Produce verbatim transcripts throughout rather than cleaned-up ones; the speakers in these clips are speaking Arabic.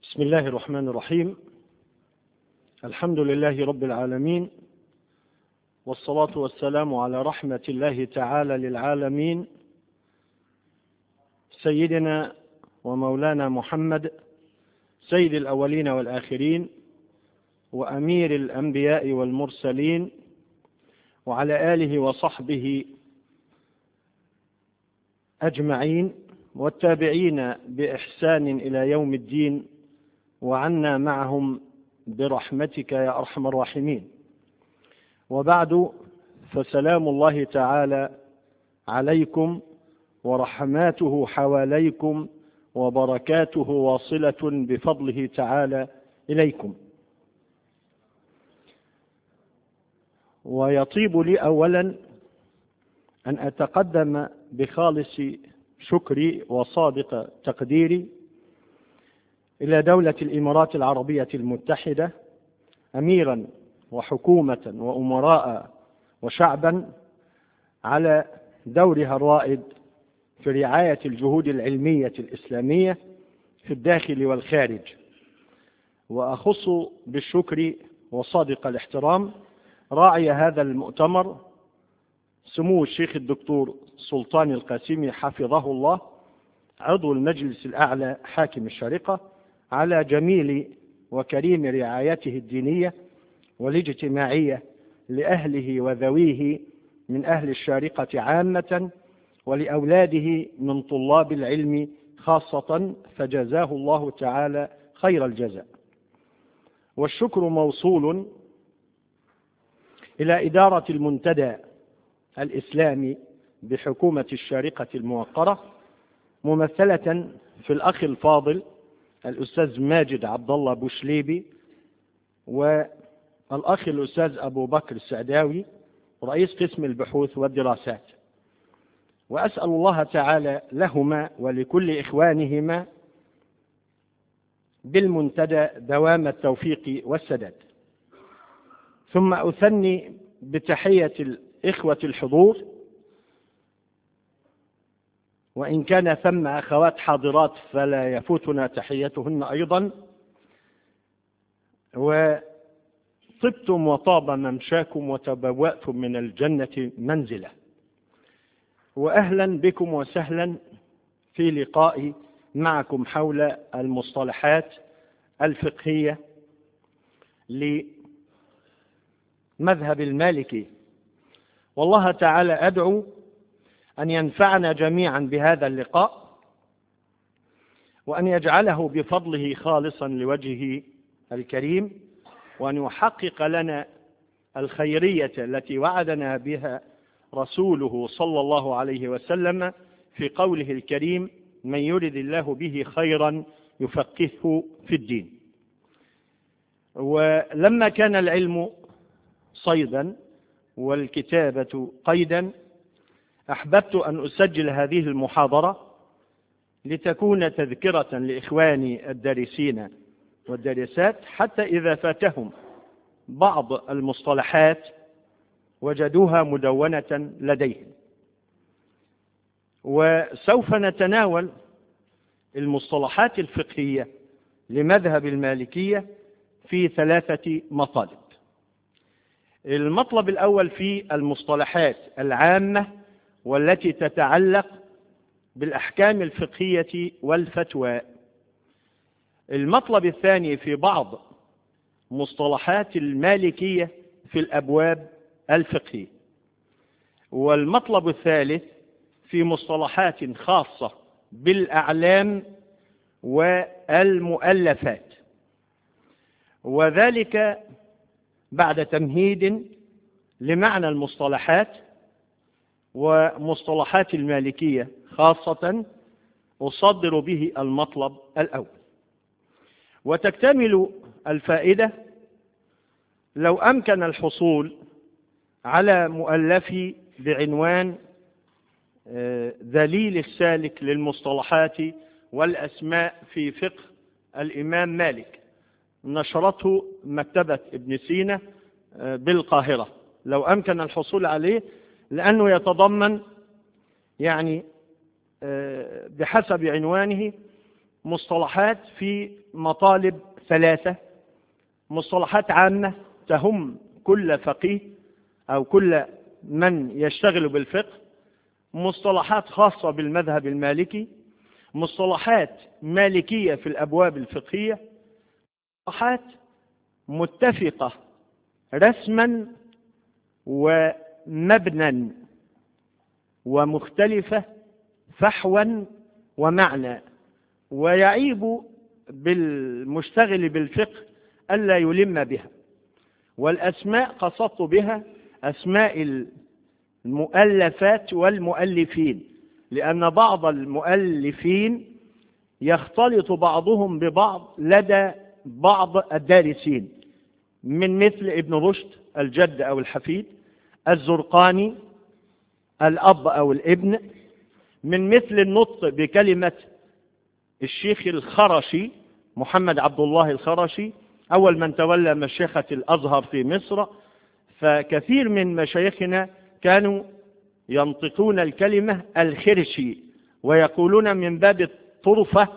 بسم الله الرحمن الرحيم. الحمد لله رب العالمين، والصلاة والسلام على رحمة الله تعالى للعالمين، سيدنا ومولانا محمد سيد الأولين والآخرين وأمير الأنبياء والمرسلين، وعلى آله وصحبه أجمعين، والتابعين بإحسان إلى يوم الدين، وعنا معهم برحمتك يا أرحم الراحمين. وبعد، فسلام الله تعالى عليكم ورحماته حواليكم وبركاته واصلة بفضله تعالى إليكم. ويطيب لي أولا أن أتقدم بخالص شكري وصادق تقديري إلى دولة الإمارات العربية المتحدة، أميرا وحكومة وأمراء وشعبا، على دورها الرائد في رعاية الجهود العلمية الإسلامية في الداخل والخارج. وأخص بالشكر وصادق الاحترام راعي هذا المؤتمر سمو الشيخ الدكتور سلطان القاسمي حفظه الله، عضو المجلس الأعلى حاكم الشارقة، على جميل وكريم رعايته الدينية والاجتماعية لأهله وذويه من أهل الشارقة عامة، ولأولاده من طلاب العلم خاصة، فجزاه الله تعالى خير الجزاء. والشكر موصول إلى إدارة المنتدى الإسلامي بحكومة الشارقة الموقرة، ممثلة في الأخ الفاضل الأستاذ ماجد عبد الله بوشليبي، والأخ الأستاذ أبو بكر السعداوي رئيس قسم البحوث والدراسات. وأسأل الله تعالى لهما ولكل إخوانهما بالمنتدى دوام التوفيق والسداد. ثم أثني بتحية الإخوة الحضور، وإن كان ثم أخوات حاضرات فلا يفوتنا تحيتهن أيضا. وطبتم وطاب ممشاكم وتبوأتم من الجنة منزلة. وأهلا بكم وسهلا في لقاء معكم حول المصطلحات الفقهية لمذهب المالكي. والله تعالى أدعو أن ينفعنا جميعا بهذا اللقاء، وأن يجعله بفضله خالصا لوجهه الكريم، وأن يحقق لنا الخيرية التي وعدنا بها رسوله صلى الله عليه وسلم في قوله الكريم: من يرد الله به خيرا يفقهه في الدين. ولما كان العلم صيدا والكتابة قيدا، أحببت أن أسجل هذه المحاضرة لتكون تذكرة لإخواني الدارسين والدارسات، حتى إذا فاتهم بعض المصطلحات وجدوها مدونة لديهم. وسوف نتناول المصطلحات الفقهية لمذهب المالكية في ثلاثة مطالب. المطلب الأول في المصطلحات العامة والتي تتعلق بالأحكام الفقهية والفتوى. المطلب الثاني في بعض مصطلحات المالكية في الأبواب الفقهية. والمطلب الثالث في مصطلحات خاصة بالأعلام والمؤلفات، وذلك بعد تمهيد لمعنى المصطلحات ومصطلحات المالكية خاصة أصدر به المطلب الأول. وتكتمل الفائدة لو أمكن الحصول على مؤلفي بعنوان ذليل السالك للمصطلحات والأسماء في فقه الإمام مالك، نشرته مكتبة ابن سينا بالقاهرة. لو أمكن الحصول عليه، لأنه يتضمن يعني بحسب عنوانه مصطلحات في مطالب ثلاثة: مصطلحات عامة تهم كل فقيه أو كل من يشتغل بالفقه، مصطلحات خاصة بالمذهب المالكي، مصطلحات مالكية في الأبواب الفقهية، مصطلحات متفقة رسما ومبنى ومختلفة فحوا ومعنى. ويعيب بالمشتغل بالفقه ألا يلم بها. والأسماء قصدت بها أسماء المؤلفات والمؤلفين، لأن بعض المؤلفين يختلط بعضهم ببعض لدى بعض الدارسين، من مثل ابن رشد الجد أو الحفيد، الزرقاني الأب أو الابن، من مثل النطق بكلمة الشيخ الخرشي محمد عبد الله الخرشي، أول من تولى مشيخة الأزهر في مصر. فكثير من مشايخنا كانوا ينطقون الكلمة الخرشي ويقولون من باب الطرفة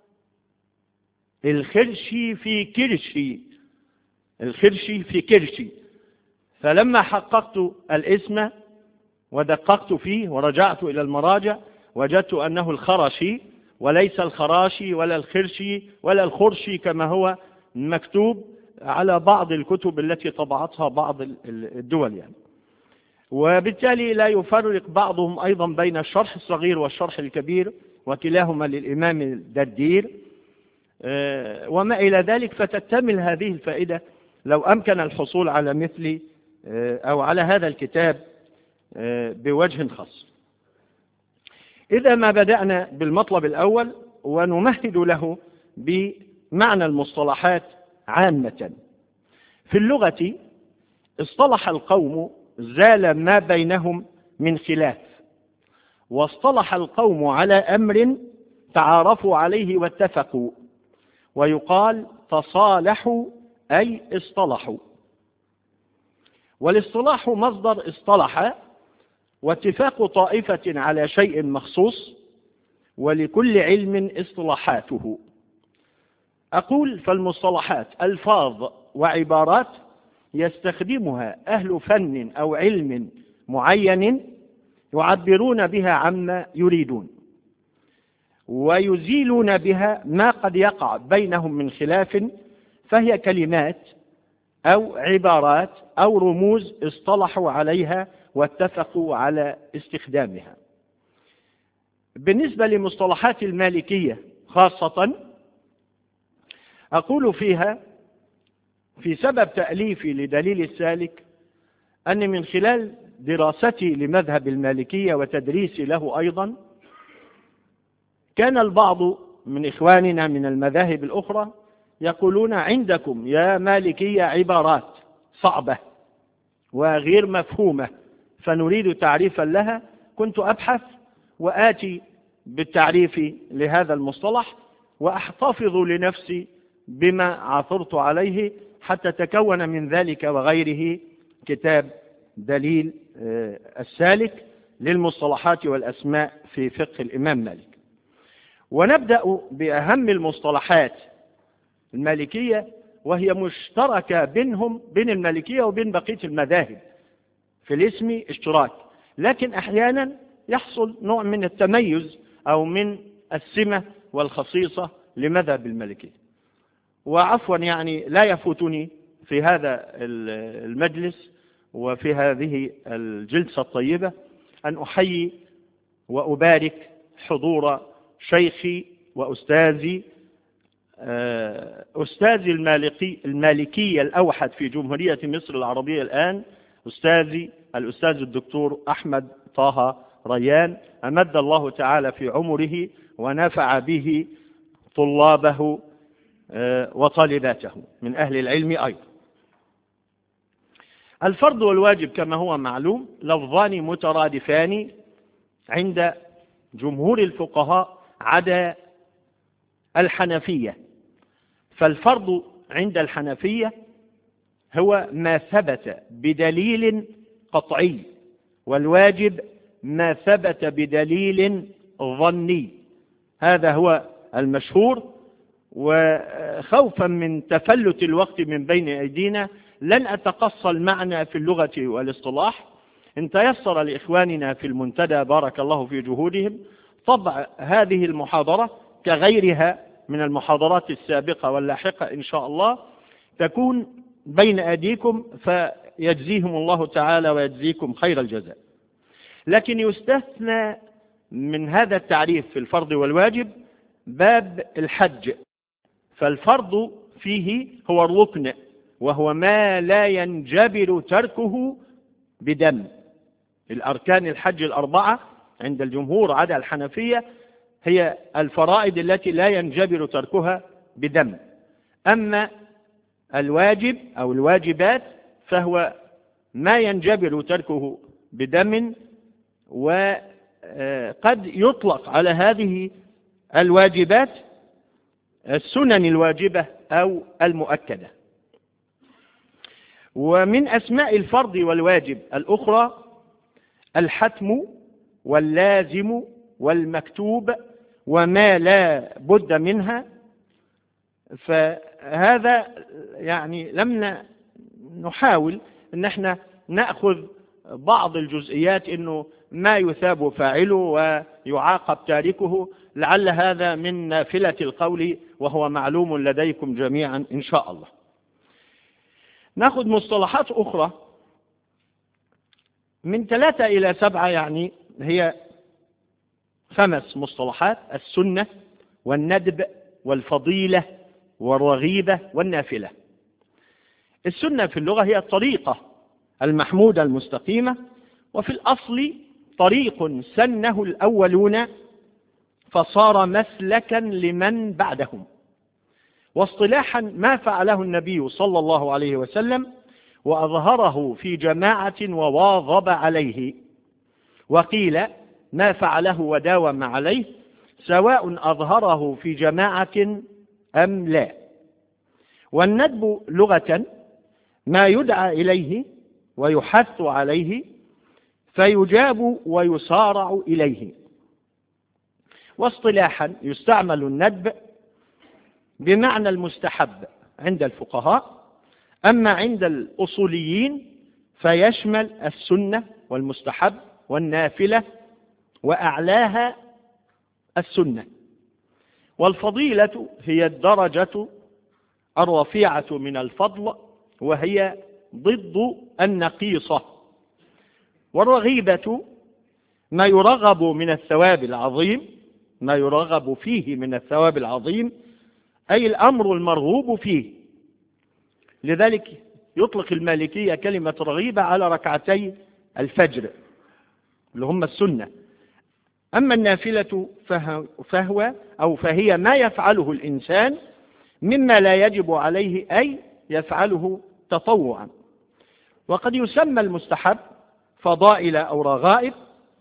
الخرشي في كرشي، الخرشي في كرشي. فلما حققت الاسم ودققت فيه ورجعت إلى المراجع وجدت أنه الخرشي وليس الخراشي ولا الخرشي ولا الخرشي كما هو مكتوب على بعض الكتب التي طبعتها بعض الدول يعني. وبالتالي لا يفرق بعضهم أيضا بين الشرح الصغير والشرح الكبير، وكلاهما للإمام الدردير وما إلى ذلك. فتكتمل هذه الفائدة لو أمكن الحصول على مثل أو على هذا الكتاب بوجه خاص. إذا ما بدأنا بالمطلب الأول ونمهد له بمعنى المصطلحات عامة. في اللغة اصطلح القوم زال ما بينهم من خلاف، واصطلح القوم على أمر تعارفوا عليه واتفقوا، ويقال تصالحوا أي اصطلحوا. والاصطلاح مصدر اصطلح، واتفاق طائفة على شيء مخصوص، ولكل علم اصطلاحاته. أقول فالمصطلحات ألفاظ وعبارات يستخدمها أهل فن أو علم معين يعبرون بها عما يريدون، ويزيلون بها ما قد يقع بينهم من خلاف، فهي كلمات أو عبارات أو رموز اصطلحوا عليها واتفقوا على استخدامها. بالنسبة لمصطلحات المالكية خاصة أقول فيها في سبب تأليفي لدليل السالك أن من خلال دراستي لمذهب المالكية وتدريسي له أيضا، كان البعض من إخواننا من المذاهب الأخرى يقولون عندكم يا مالكية عبارات صعبة وغير مفهومة فنريد تعريفا لها. كنت أبحث وآتي بالتعريف لهذا المصطلح وأحتفظ لنفسي بما عثرت عليه حتى تكون من ذلك وغيره كتاب دليل السالك للمصطلحات والأسماء في فقه الإمام مالك. ونبدأ بأهم المصطلحات المالكية، وهي مشتركة بينهم بين المالكية وبين بقية المذاهب في الاسم اشتراك، لكن أحيانا يحصل نوع من التميز أو من السمة والخصيصة لمذهب المالكية. وعفوا يعني لا يفوتني في هذا المجلس وفي هذه الجلسة الطيبة أن أحيي وأبارك حضور شيخي وأستاذي أستاذي المالكي المالكية الأوحد في جمهورية مصر العربية الآن، أستاذي الأستاذ الدكتور أحمد طه ريان، أمد الله تعالى في عمره ونفع به طلابه وطالباته من أهل العلم أيضا. الفرض والواجب كما هو معلوم لفظان مترادفان عند جمهور الفقهاء عدا الحنفية. فالفرض عند الحنفية هو ما ثبت بدليل قطعي، والواجب ما ثبت بدليل ظني. هذا هو المشهور، وخوفا من تفلت الوقت من بين أيدينا لن أتقصى المعنى في اللغة والاصطلاح. إن تيسر لإخواننا في المنتدى بارك الله في جهودهم طبع هذه المحاضرة كغيرها من المحاضرات السابقة واللاحقة إن شاء الله تكون بين أيديكم، فيجزيهم الله تعالى ويجزيكم خير الجزاء. لكن يستثنى من هذا التعريف في الفرض والواجب باب الحج، فالفرض فيه هو الركن، وهو ما لا ينجبر تركه بدم. الأركان الحج الأربعة عند الجمهور عدا الحنفية هي الفرائض التي لا ينجبر تركها بدم. أما الواجب أو الواجبات فهو ما ينجبر تركه بدم، وقد يطلق على هذه الواجبات السنن الواجبة أو المؤكدة. ومن أسماء الفرض والواجب الأخرى الحتم واللازم والمكتوب وما لا بد منها. فهذا يعني لم نحاول أن احنا نأخذ بعض الجزئيات إنه ما يثاب فاعله ويعاقب تاركه، لعل هذا من نافلة القول وهو معلوم لديكم جميعا إن شاء الله. نأخذ مصطلحات أخرى من ثلاثة إلى سبعة، يعني هي خمس مصطلحات: السنة والندب والفضيلة والرغيبة والنافلة. السنة في اللغة هي الطريقة المحمودة المستقيمة، وفي الأصل طريق سنه الأولون فصار مسلكا لمن بعدهم. واصطلاحا ما فعله النبي صلى الله عليه وسلم وأظهره في جماعة وواظب عليه. وقيل ما فعله وداوم عليه سواء أظهره في جماعة أم لا. والندب لغة ما يدعى إليه ويحث عليه فيجاب ويسارع إليه. واصطلاحا يستعمل الندب بمعنى المستحب عند الفقهاء، أما عند الأصوليين فيشمل السنة والمستحب والنافلة وأعلاها السنة. والفضيلة هي الدرجة الرفيعة من الفضل، وهي ضد النقيصة. والرغيبة ما يرغب من الثواب العظيم، ما يرغب فيه من الثواب العظيم، أي الأمر المرغوب فيه. لذلك يطلق المالكية كلمة رغيبة على ركعتي الفجر اللي هم السنة. أما النافلة فهو أو فهي ما يفعله الإنسان مما لا يجب عليه، أي يفعله تطوعا. وقد يسمى المستحب فضائل أو رغائب.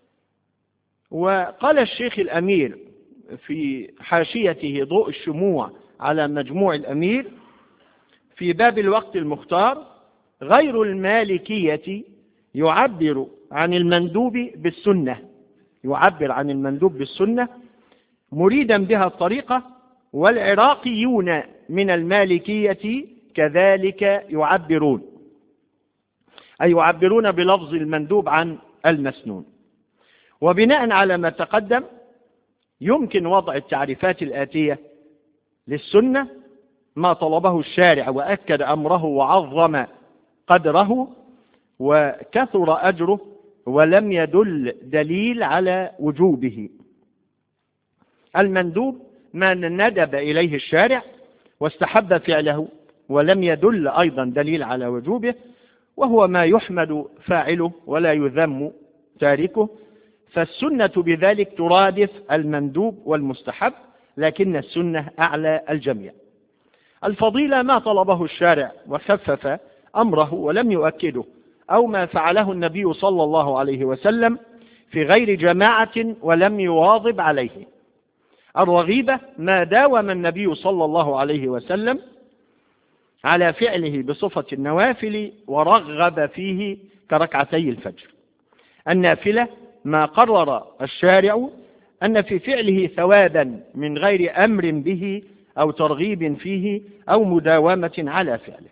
وقال الشيخ الأمير في حاشيته ضوء الشموع على مجموع الأمير في باب الوقت المختار: غير المالكية يعبر عن المندوب بالسنة، يعبر عن المندوب بالسنة مريدا بها الطريقة، والعراقيون من المالكية كذلك يعبرون، أي يعبرون بلفظ المندوب عن المسنون. وبناء على ما تقدم يمكن وضع التعريفات الآتية للسنة: ما طلبه الشارع وأكد أمره وعظم قدره وكثر أجره ولم يدل دليل على وجوبه. المندوب ما ندب إليه الشارع واستحب فعله ولم يدل أيضا دليل على وجوبه، وهو ما يحمد فاعله ولا يذم تاركه. فالسنة بذلك ترادف المندوب والمستحب، لكن السنة أعلى الجميع. الفضيلة ما طلبه الشارع وخفف أمره ولم يؤكده، أو ما فعله النبي صلى الله عليه وسلم في غير جماعة ولم يواظب عليه. الرغيبة ما داوم النبي صلى الله عليه وسلم على فعله بصفة النوافل ورغب فيه كركعتي الفجر. النافلة ما قرر الشارع أن في فعله ثوابا من غير أمر به أو ترغيب فيه أو مداومة على فعله.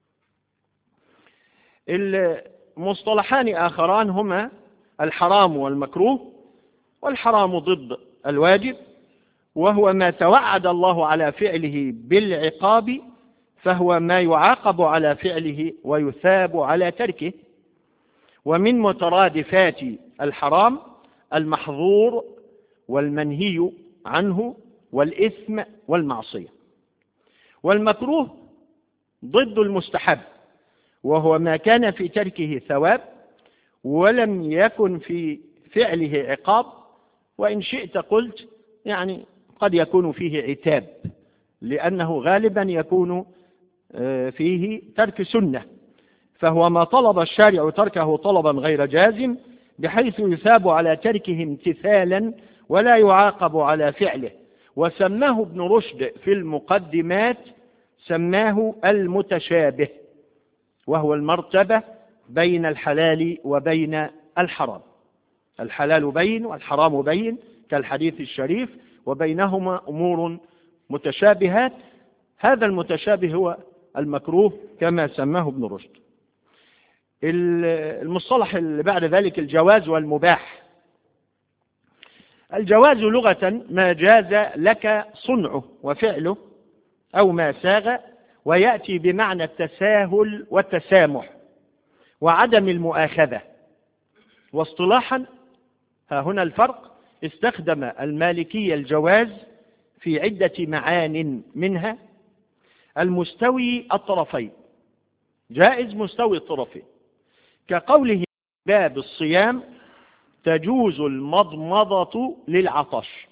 المصطلحان آخران هما الحرام والمكروه. والحرام ضد الواجب، وهو ما توعد الله على فعله بالعقاب، فهو ما يعاقب على فعله ويثاب على تركه. ومن مترادفات الحرام المحظور والمنهي عنه والإثم والمعصية. والمكروه ضد المستحب، وهو ما كان في تركه ثواب ولم يكن في فعله عقاب، وإن شئت قلت يعني قد يكون فيه عتاب، لأنه غالبا يكون فيه ترك سنة، فهو ما طلب الشارع تركه طلبا غير جازم، بحيث يثاب على تركه امتثالا ولا يعاقب على فعله. وسماه ابن رشد في المقدمات، سماه المتشابه، وهو المرتبة بين الحلال وبين الحرام. الحلال بين والحرام بين كالحديث الشريف، وبينهما أمور متشابهات. هذا المتشابه هو المكروه كما سماه ابن رشد. المصطلح اللي بعد ذلك الجواز والمباح. الجواز لغة ما جاز لك صنعه وفعله أو ما ساغ، ويأتي بمعنى التساهل والتسامح وعدم المؤاخذة. واصطلاحا ها هنا الفرق، استخدم المالكية الجواز في عدة معان، منها المستوي الطرفين، جائز مستوي الطرفين، كقوله باب الصيام تجوز المضمضة للعطش.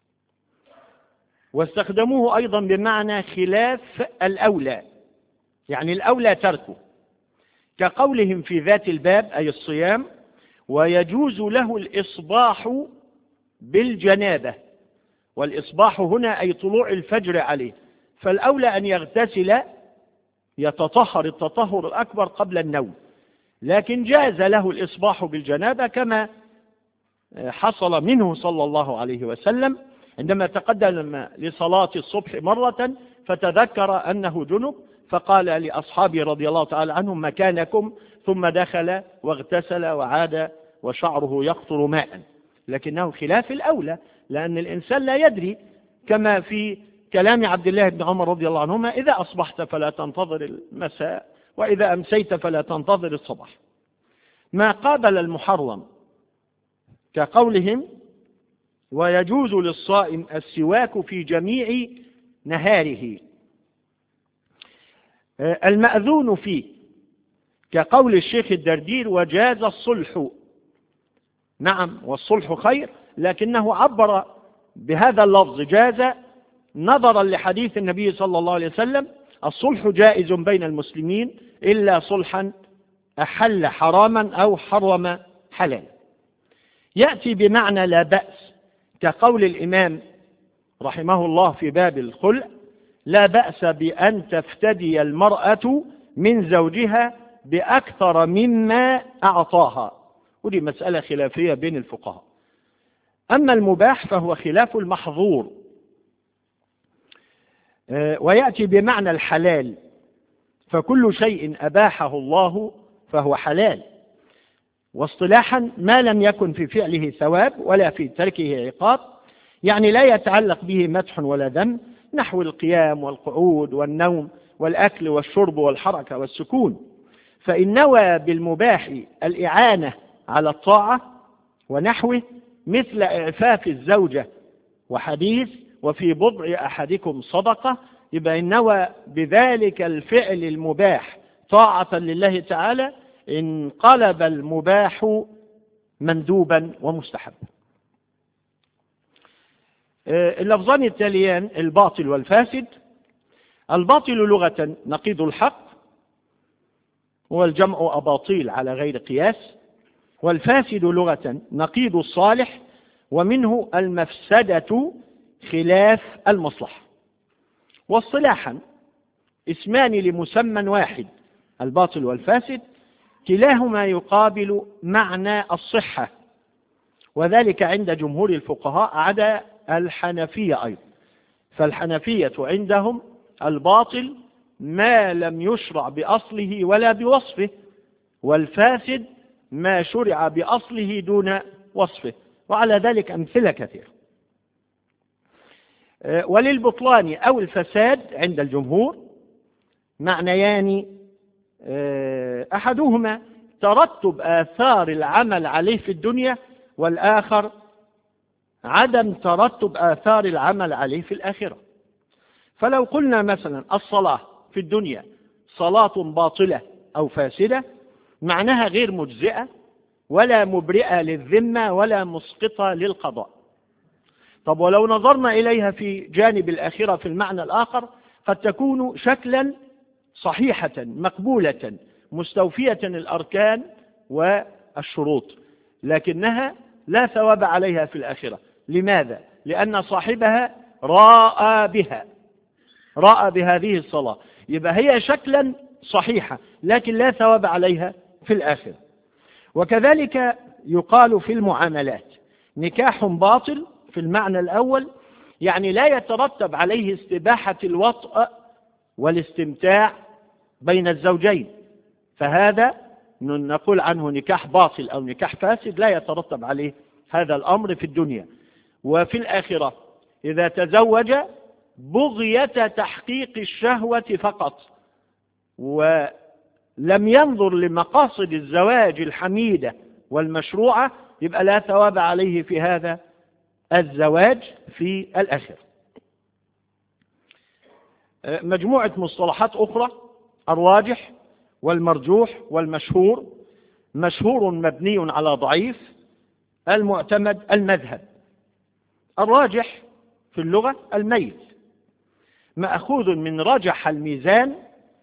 واستخدموه أيضا بمعنى خلاف الأولى، يعني الأولى تركه، كقولهم في ذات الباب أي الصيام ويجوز له الإصباح بالجنابة. والإصباح هنا أي طلوع الفجر عليه، فالأولى أن يغتسل يتطهر التطهر الأكبر قبل النوم، لكن جاز له الإصباح بالجنابة كما حصل منه صلى الله عليه وسلم عندما تقدم لصلاة الصبح مرة فتذكر أنه جنب، فقال لأصحابه رضي الله تعالى عنهم مكانكم، ثم دخل واغتسل وعاد وشعره يقطر ماء، لكنه خلاف الأولى، لأن الإنسان لا يدري، كما في كلام عبد الله بن عمر رضي الله عنهما إذا أصبحت فلا تنتظر المساء، وإذا أمسيت فلا تنتظر الصباح. ما قابل المحرم كقولهم ويجوز للصائم السواك في جميع نهاره. المأذون فيه كقول الشيخ الدردير وجاز الصلح. نعم، والصلح خير، لكنه عبر بهذا اللفظ جاز نظرا لحديث النبي صلى الله عليه وسلم الصلح جائز بين المسلمين إلا صلحا أحل حراما أو حرم حلالا. يأتي بمعنى لا بأس، كقول الإمام رحمه الله في باب الخلع لا بأس بأن تفتدي المرأة من زوجها بأكثر مما أعطاها، ودي مسألة خلافية بين الفقهاء. أما المباح فهو خلاف المحظور، ويأتي بمعنى الحلال، فكل شيء أباحه الله فهو حلال. واصطلاحا ما لم يكن في فعله ثواب ولا في تركه عقاب، يعني لا يتعلق به مدح ولا ذم، نحو القيام والقعود والنوم والأكل والشرب والحركة والسكون. فإن نوى بالمباح الإعانة على الطاعة ونحوه، مثل إعفاف الزوجة وحديث وفي بضع أحدكم صدقة، يبقى إن نوى بذلك الفعل المباح طاعة لله تعالى انقلب المباح مندوبا ومستحبا. اللفظان التاليان الباطل والفاسد. الباطل لغة نقيض الحق، والجمع أباطيل على غير قياس. والفاسد لغة نقيض الصالح، ومنه المفسدة خلاف المصلحة. واصطلاحا اسمان لمسمى واحد الباطل والفاسد، كلاهما يقابل معنى الصحة، وذلك عند جمهور الفقهاء عدا الحنفية أيضا. فالحنفية عندهم الباطل ما لم يشرع بأصله ولا بوصفه، والفاسد ما شرع بأصله دون وصفه، وعلى ذلك أمثلة كثيرة. وللبطلان أو الفساد عند الجمهور معنيان، أحدهما ترتب آثار العمل عليه في الدنيا، والآخر عدم ترتب آثار العمل عليه في الآخرة. فلو قلنا مثلا الصلاة في الدنيا صلاة باطلة أو فاسدة، معناها غير مجزئة ولا مبرئة للذمة ولا مسقطة للقضاء. طب ولو نظرنا إليها في جانب الآخرة في المعنى الآخر، قد تكون شكلا صحيحة مقبولة مستوفية الأركان والشروط، لكنها لا ثواب عليها في الآخرة. لماذا؟ لأن صاحبها راء بها راء بهذه الصلاة، يبقى هي شكلا صحيحة لكن لا ثواب عليها في الآخرة. وكذلك يقال في المعاملات نكاح باطل في المعنى الأول، يعني لا يترتب عليه استباحة الوطء والاستمتاع بين الزوجين، فهذا نقول عنه نكاح باطل أو نكاح فاسد، لا يترتب عليه هذا الأمر في الدنيا. وفي الآخرة إذا تزوج بغية تحقيق الشهوة فقط، ولم ينظر لمقاصد الزواج الحميدة والمشروعة، يبقى لا ثواب عليه في هذا الزواج في الآخرة. مجموعة مصطلحات أخرى: الراجح والمرجوح والمشهور. مشهور مبني على ضعيف، المعتمد المذهب. الراجح في اللغة الميل، مأخوذ من رجح الميزان،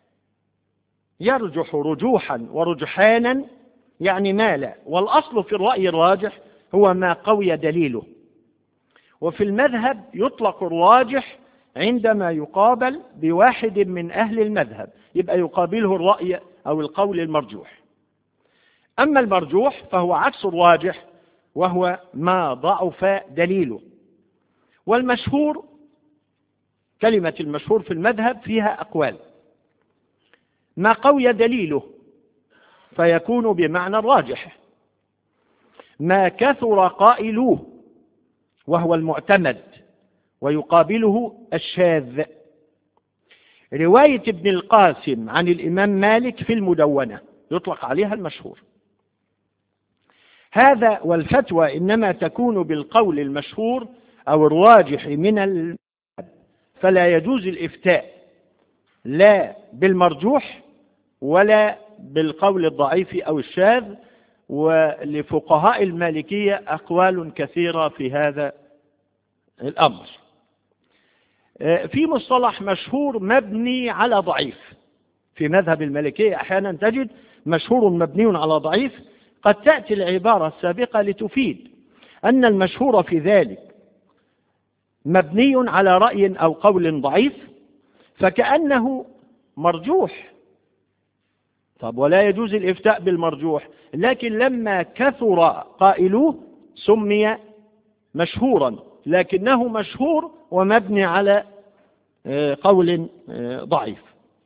يرجح رجوحا ورجحانا يعني مالا، والأصل في الرأي الراجح هو ما قوي دليله. وفي المذهب يطلق الراجح عندما يقابل بواحد من أهل المذهب، يبقى يقابله الرأي أو القول المرجوح. أما المرجوح فهو عكس الراجح، وهو ما ضعف دليله. والمشهور، كلمة المشهور في المذهب فيها أقوال: ما قوي دليله فيكون بمعنى الراجح، ما كثر قائلوه وهو المعتمد ويقابله الشاذ. رواية ابن القاسم عن الإمام مالك في المدونة يطلق عليها المشهور. هذا والفتوى إنما تكون بالقول المشهور أو الراجح من المذهب، فلا يجوز الإفتاء لا بالمرجوح ولا بالقول الضعيف أو الشاذ. ولفقهاء المالكية أقوال كثيرة في هذا الأمر. في مصطلح مشهور مبني على ضعيف في مذهب المالكية، أحيانا تجد مشهور مبني على ضعيف، قد تأتي العبارة السابقة لتفيد أن المشهور في ذلك مبني على رأي أو قول ضعيف، فكأنه مرجوح. طب ولا يجوز الإفتاء بالمرجوح، لكن لما كثر قائلوه سمي مشهورا، لكنه مشهور ومبني على قول ضعيف.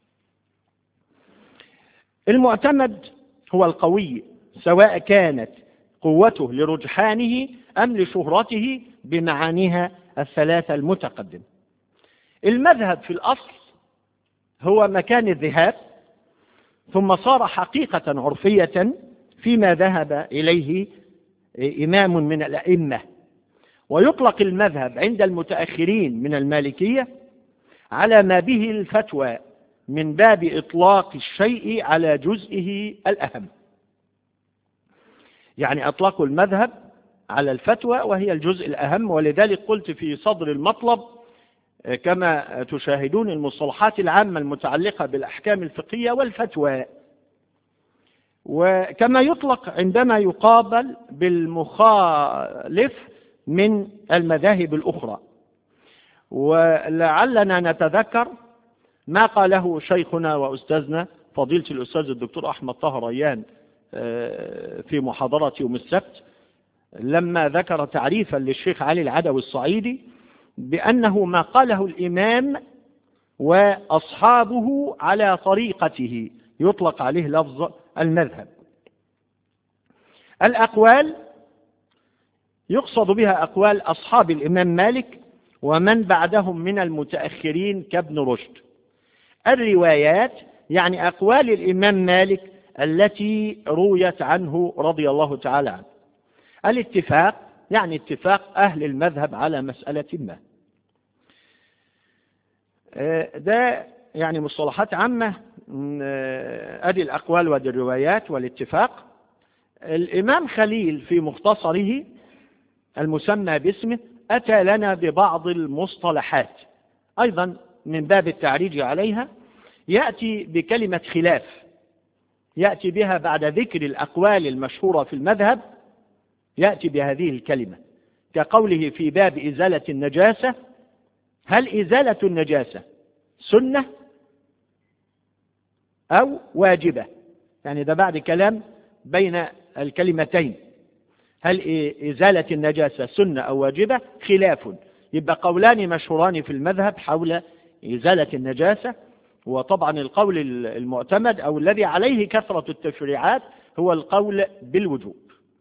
المعتمد هو القوي، سواء كانت قوته لرجحانه أم لشهرته بمعانيها الثلاثة المتقدم. المذهب في الأصل هو مكان الذهاب، ثم صار حقيقة عرفية فيما ذهب إليه إمام من الأئمة. ويطلق المذهب عند المتأخرين من المالكية على ما به الفتوى من باب إطلاق الشيء على جزئه الأهم، يعني أطلقوا المذهب على الفتوى وهي الجزء الأهم. ولذلك قلت في صدر المطلب كما تشاهدون المصطلحات العامة المتعلقة بالأحكام الفقهية والفتوى، وكما يطلق عندما يقابل بالمخالف من المذاهب الأخرى. ولعلنا نتذكر ما قاله شيخنا وأستاذنا فضيلة الأستاذ الدكتور أحمد طه ريان في محاضرة يوم السبت لما ذكر تعريفا للشيخ علي العدوي الصعيدي بأنه ما قاله الإمام وأصحابه على طريقته يطلق عليه لفظ المذهب. الأقوال يقصد بها أقوال أصحاب الإمام مالك ومن بعدهم من المتأخرين كابن رشد. الروايات يعني أقوال الإمام مالك التي رويت عنه رضي الله تعالى عنه. الاتفاق يعني اتفاق أهل المذهب على مسألة ما. ده يعني مصطلحات عامة، أدي الأقوال ودي الروايات والاتفاق. الإمام خليل في مختصره المسمى باسمه أتى لنا ببعض المصطلحات أيضا من باب التعريج عليها. يأتي بكلمة خلاف، يأتي بها بعد ذكر الأقوال المشهورة في المذهب، يأتي بهذه الكلمة كقوله في باب إزالة النجاسة: هل إزالة النجاسة سنة أو واجبة؟ يعني ده بعد كلام بين الكلمتين، هل إزالة النجاسة سنة أو واجبة؟ خلاف. يبقى قولان مشهوران في المذهب حول إزالة النجاسة، وطبعا القول المعتمد أو الذي عليه كثرة التفريعات هو القول بالوجوب.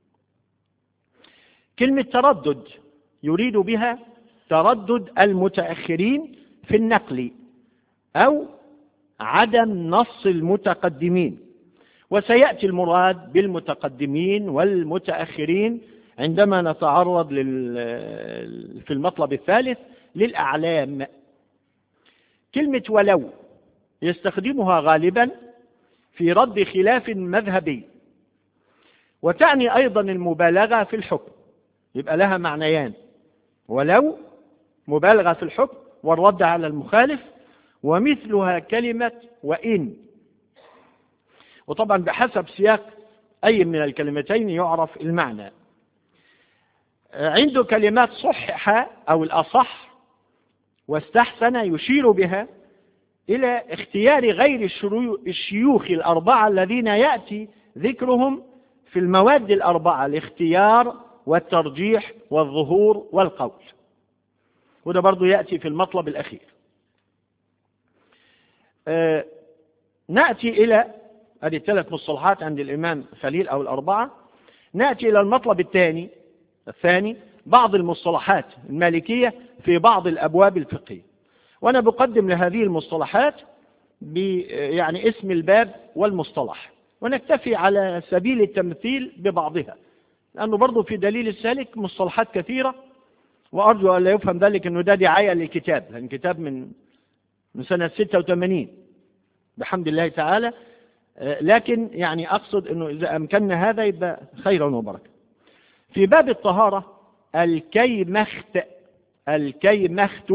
كلمة تردد يريد بها تردد المتأخرين في النقل أو عدم نص المتقدمين، وسيأتي المراد بالمتقدمين والمتأخرين عندما نتعرض في المطلب الثالث للأعلام. كلمة ولو يستخدمها غالبا في رد خلاف مذهبي، وتعني أيضا المبالغة في الحكم، يبقى لها معنيان: ولو مبالغة في الحكم والرد على المخالف، ومثلها كلمة وإن. وطبعا بحسب سياق أي من الكلمتين يعرف المعنى. عنده كلمات صحح أو الأصح واستحسن يشير بها إلى اختيار غير الشيوخ الأربعة الذين يأتي ذكرهم في المواد الأربعة: الاختيار والترجيح والظهور والقول. وده برضو يأتي في المطلب الأخير. آه نأتي إلى هذه الثلاث مصطلحات عند الإمام خليل أو الأربعة. نأتي إلى المطلب الثاني الثاني بعض المصطلحات المالكية في بعض الأبواب الفقهية، وأنا بقدم لهذه المصطلحات يعني اسم الباب والمصطلح، ونكتفي على سبيل التمثيل ببعضها، لأنه برضو في دليل السالك مصطلحات كثيرة، وأرجو أن لا يفهم ذلك أنه ده دعاية للكتاب، لأن الكتاب من من سنة ستة وثمانين بحمد الله تعالى، لكن يعني أقصد أنه إذا أمكننا هذا يبقى خيرا وبركة. في باب الطهارة الكيمخت الكيمخت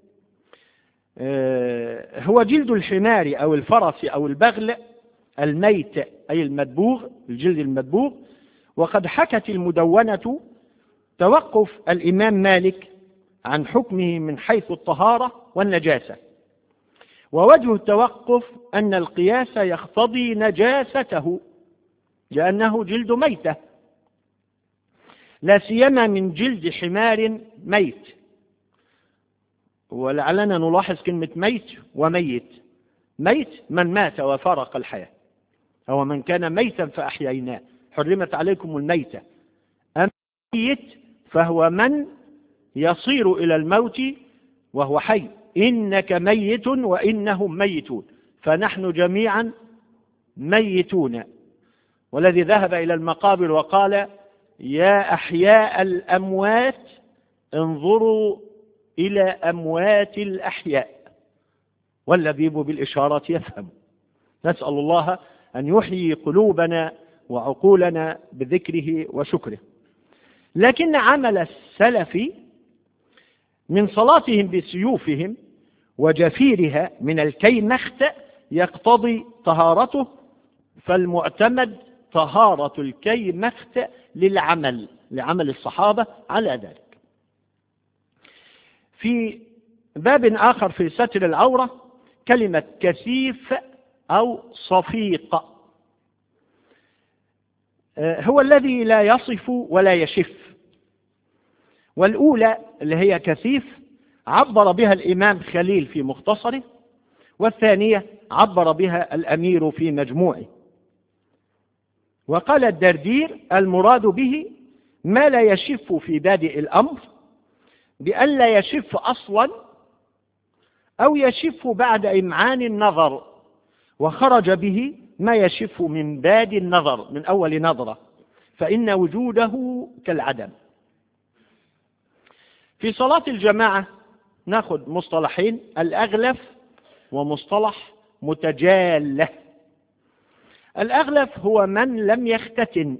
هو جلد الحمار أو الفرس أو البغل الميت، أي المدبوغ، الجلد المدبوغ. وقد حكت المدونة توقف الإمام مالك عن حكمه من حيث الطهارة والنجاسة، ووجه التوقف أن القياس يقتضي نجاسته لأنه جلد ميتة، لا سيما من جلد حمار ميت. ولعلنا نلاحظ كلمة ميت وميت. ميت من مات وفارق الحياة، أو من كان ميتا فأحييناه، حرمت عليكم الميتة. أما ميت فهو من يصير إلى الموت وهو حي، إنك ميت وإنهم ميتون، فنحن جميعا ميتون. والذي ذهب إلى المقابر وقال: يا أحياء الأموات انظروا إلى أموات الأحياء، واللبيب بالإشارة يفهم. نسأل الله أن يحيي قلوبنا وعقولنا بذكره وشكره. لكن عمل السلف من صلاتهم بسيوفهم وجفيرها من الكيمخت يقتضي طهارته، فالمعتمد طهارة الكيمخت للعمل لعمل الصحابة على ذلك. في باب آخر في ستر العورة كلمة كثيف أو صفيق. هو الذي لا يصف ولا يشف. والأولى اللي هي كثيف عبر بها الإمام خليل في مختصره، والثانية عبر بها الأمير في مجموعه. وقال الدردير المراد به ما لا يشف في بادئ الأمر بأن لا يشف أصلا أو يشف بعد إمعان النظر، وخرج به ما يشف من بادئ النظر من أول نظرة، فإن وجوده كالعدم. في صلاة الجماعة ناخذ مصطلحين: الأغلف ومصطلح متجالة. الأغلف هو من لم يختتن،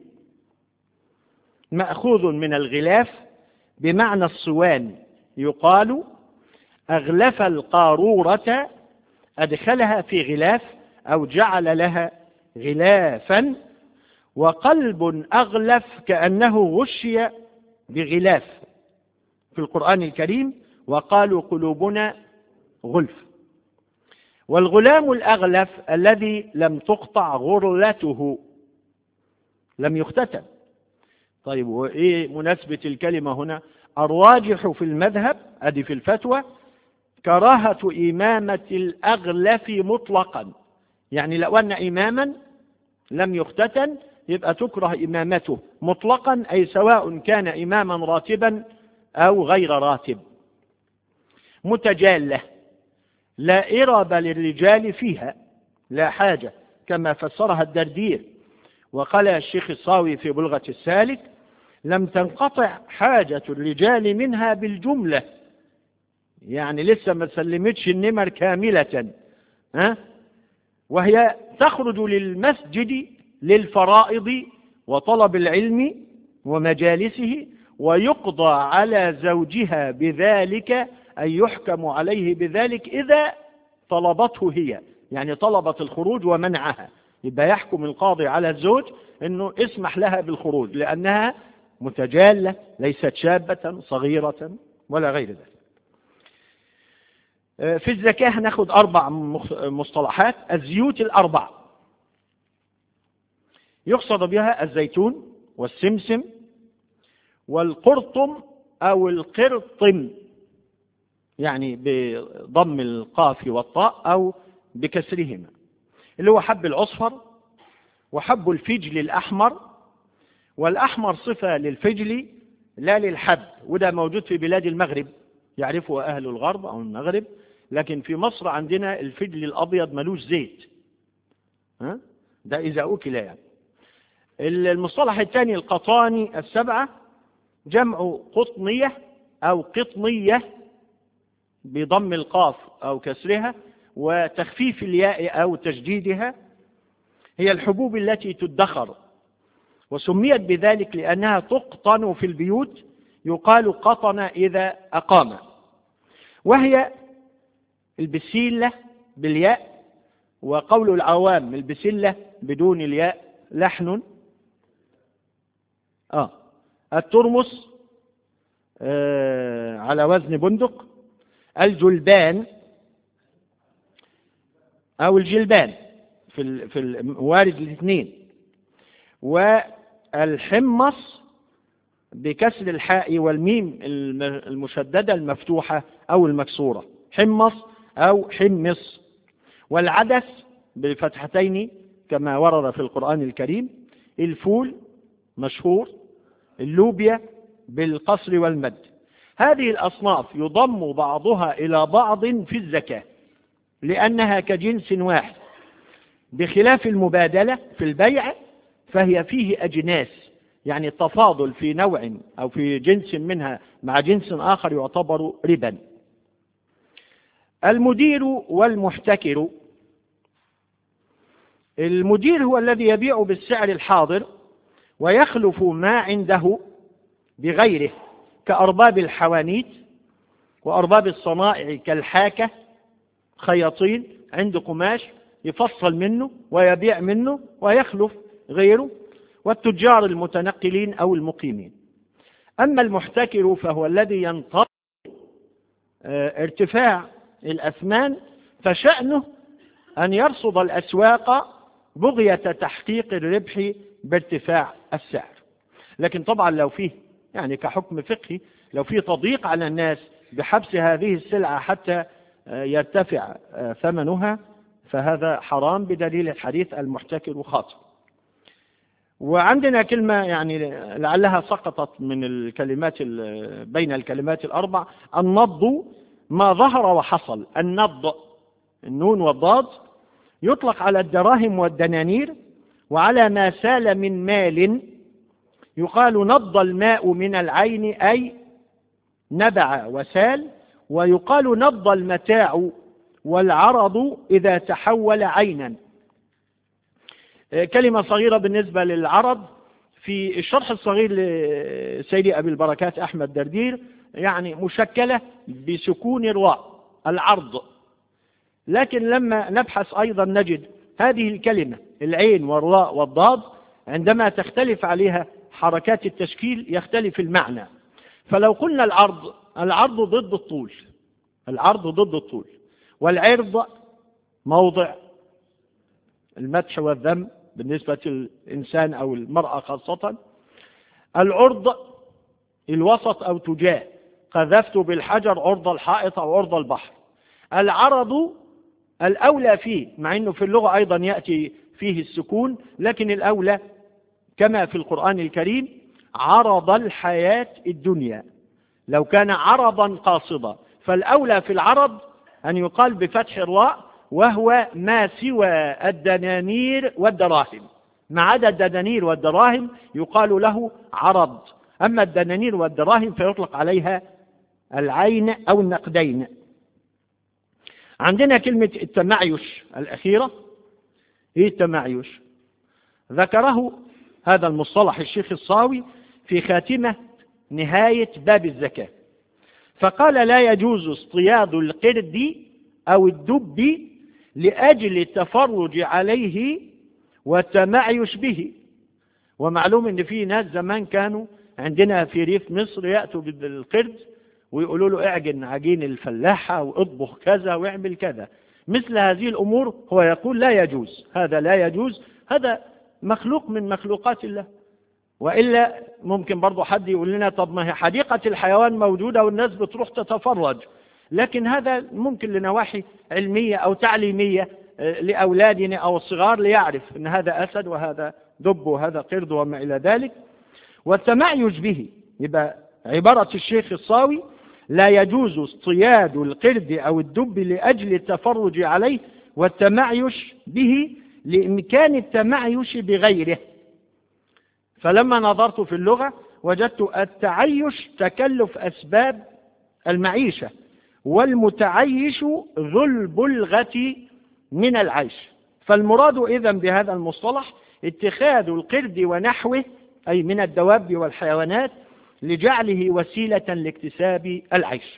مأخوذ من الغلاف بمعنى الصوان، يقال أغلف القارورة، أدخلها في غلاف أو جعل لها غلافا. وقلب أغلف كأنه غشي بغلاف في القرآن الكريم، وقالوا قلوبنا غلف. والغلام الأغلف الذي لم تقطع غرلته، لم يختتن. طيب وإيه مناسبة الكلمة هنا؟ الراجح في المذهب أدي في الفتوى كراهة إمامة الأغلف مطلقا، يعني لو أن إماما لم يختتن يبقى تكره إمامته مطلقا، أي سواء كان إماما راتبا أو غير راتب. متجالة لا إرب للرجال فيها، لا حاجة، كما فسرها الدردير. وقال الشيخ الصاوي في بلغة السالك: لم تنقطع حاجة الرجال منها بالجملة، يعني لسه ما سلمتش النمر كاملة، ها؟ وهي تخرج للمسجد للفرائض وطلب العلم ومجالسه، ويقضى على زوجها بذلك، أي يحكم عليه بذلك إذا طلبته هي، يعني طلبت الخروج ومنعها، يبقى يحكم القاضي على الزوج أنه اسمح لها بالخروج لأنها متجالة، ليست شابة صغيرة ولا غير ذلك. في الزكاة نأخذ أربع مصطلحات: الزيوت الأربع يقصد بها الزيتون والسمسم والقرطم أو القرطم، يعني بضم القاف والطاء أو بكسرهما، اللي هو حب العصفر وحب الفجل الأحمر. والأحمر صفة للفجل لا للحب، وده موجود في بلاد المغرب، يعرفه أهل الغرب أو المغرب، لكن في مصر عندنا الفجل الأبيض ملوش زيت، ها؟ ده إذا أكل يعني. المصطلح الثاني القطاني السبعة، جمع قطنية أو قطنية بضم القاف أو كسرها وتخفيف الياء أو تجديدها، هي الحبوب التي تدخر، وسميت بذلك لأنها تقطن في البيوت، يقال قطن إذا أقام. وهي البسلة بالياء، وقول العوام البسلة بدون الياء لحن. آه الترمس آه على وزن بندق. الجلبان أو الجلبان في في الوارد الاثنين. والحمص بكسر الحاء والميم المشددة المفتوحة أو المكسورة، حمص أو حمص. والعدس بفتحتين كما ورد في القرآن الكريم. الفول مشهور. اللوبيا بالقصر والمد. هذه الأصناف يضم بعضها إلى بعض في الزكاة لأنها كجنس واحد، بخلاف المبادلة في البيع فهي فيه أجناس، يعني التفاضل في نوع أو في جنس منها مع جنس آخر يعتبر ربا. المدير والمحتكر. المدير هو الذي يبيع بالسعر الحاضر ويخلف ما عنده بغيره، كأرباب الحوانيت وأرباب الصنائع كالحاكة، خياطين عنده قماش يفصل منه ويبيع منه ويخلف غيره، والتجار المتنقلين أو المقيمين. أما المحتكر فهو الذي ينتظر ارتفاع الأثمان، فشأنه أن يرصد الأسواق بغية تحقيق الربح بارتفاع السعر. لكن طبعا لو فيه يعني كحكم فقهي لو فيه تضييق على الناس بحبس هذه السلعة حتى يرتفع ثمنها فهذا حرام بدليل الحديث المحتكر خاطئ. وعندنا كلمة يعني لعلها سقطت من الكلمات بين الكلمات الأربع، النض ما ظهر وحصل. النض النون والضاد يطلق على الدراهم والدنانير وعلى ما سال من مال. يقال نض الماء من العين أي نبع وسال، ويقال نض المتاع والعرض إذا تحول عينا. كلمة صغيرة بالنسبة للعرض في الشرح الصغير لسيدي أبي البركات أحمد دردير يعني مشكلة بسكون الراء العرض، لكن لما نبحث أيضا نجد هذه الكلمة العين والراء والضاد عندما تختلف عليها حركات التشكيل يختلف المعنى. فلو قلنا العرض، العرض ضد الطول، العرض ضد الطول، والعرض موضع المدح والذم بالنسبة للإنسان أو المرأة خاصة. العرض الوسط أو تجاه، قذفت بالحجر عرض الحائط أو عرض البحر. العرض الأولى فيه، مع أنه في اللغة أيضا يأتي فيه السكون، لكن الأولى كما في القرآن الكريم عرض الحياة الدنيا. لو كان عرضا قاصدا فالأولى في العرض أن يقال بفتح الراء، وهو ما سوى الدنانير والدراهم، ما عدا الدنانير والدراهم يقال له عرض، أما الدنانير والدراهم فيطلق عليها العين أو النقدين. عندنا كلمة التمعيش الأخيرة. إيه التمعيش؟ ذكره هذا المصطلح الشيخ الصاوي في خاتمة نهاية باب الزكاة، فقال لا يجوز اصطياد القرد أو الدب لأجل التفرج عليه والتمعيش به. ومعلوم أن في ناس زمان كانوا عندنا في ريف مصر يأتوا بالقرد ويقولوا له اعجن عجين الفلاحة واطبخ كذا واعمل كذا. مثل هذه الأمور هو يقول لا يجوز، هذا لا يجوز، هذا مخلوق من مخلوقات الله. وإلا ممكن برضو حد يقول لنا طب ما هي حديقة الحيوان موجودة والناس بتروح تتفرج، لكن هذا ممكن لنواحي علمية أو تعليمية لأولادنا أو الصغار ليعرف أن هذا أسد وهذا دب وهذا قرد وما إلى ذلك. والتمعيش به يبقى عبارة الشيخ الصاوي لا يجوز اصطياد القرد أو الدب لأجل التفرج عليه والتمعيش به لإمكان التمعيش بغيره. فلما نظرت في اللغة وجدت التعيش تكلف أسباب المعيشة، والمتعيش ذو البلغة من العيش. فالمراد إذن بهذا المصطلح اتخاذ القرد ونحوه أي من الدواب والحيوانات لجعله وسيلة لاكتساب العيش.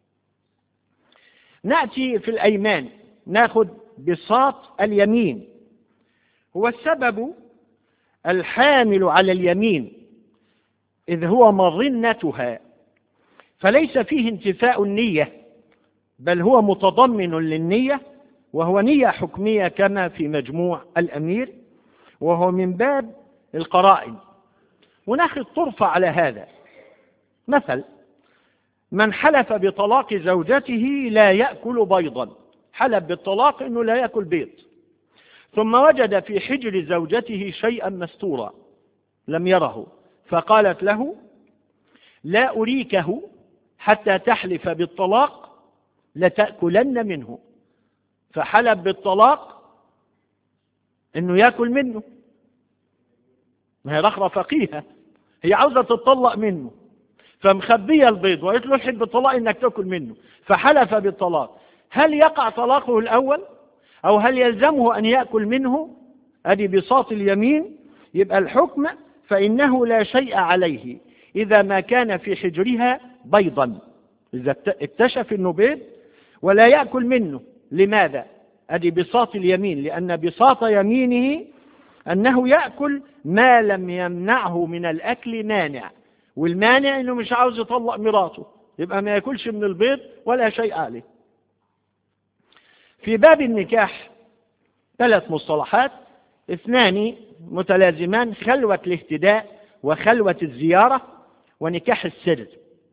نأتي في الأيمان، ناخذ بساط اليمين. هو السبب الحامل على اليمين إذ هو مظنتها، فليس فيه انتفاء النية بل هو متضمن للنية، وهو نية حكمية كما في مجموع الأمير، وهو من باب القرائن. وناخذ طرفة على هذا، مثل من حلف بطلاق زوجته لا يأكل بيضا، حلف بالطلاق أنه لا يأكل بيض، ثم وجد في حجر زوجته شيئا مستورا لم يره، فقالت له لا أريكه حتى تحلف بالطلاق لتأكلن منه، فحلف بالطلاق أنه يأكل منه. ما هي رخرة فقيهة، هي عاوزة تطلق منه فمخبية البيض وقالت له الحب بالطلاق انك تأكل منه، فحلف بالطلاق. هل يقع طلاقه الأول أو هل يلزمه أن يأكل منه؟ أدي بساط اليمين. يبقى الحكم فإنه لا شيء عليه إذا ما كان في حجرها بيضا، إذا اكتشف أنه بيض ولا يأكل منه. لماذا؟ أدي بساط اليمين، لأن بساط يمينه أنه يأكل ما لم يمنعه من الأكل مانع، والمانع أنه مش عاوز يطلق مراته، يبقى ما يأكلش من البيض ولا شيء عليه. في باب النكاح ثلاث مصطلحات: اثنان متلازمان: خلوة الاهتداء وخلوة الزيارة ونكاح السر.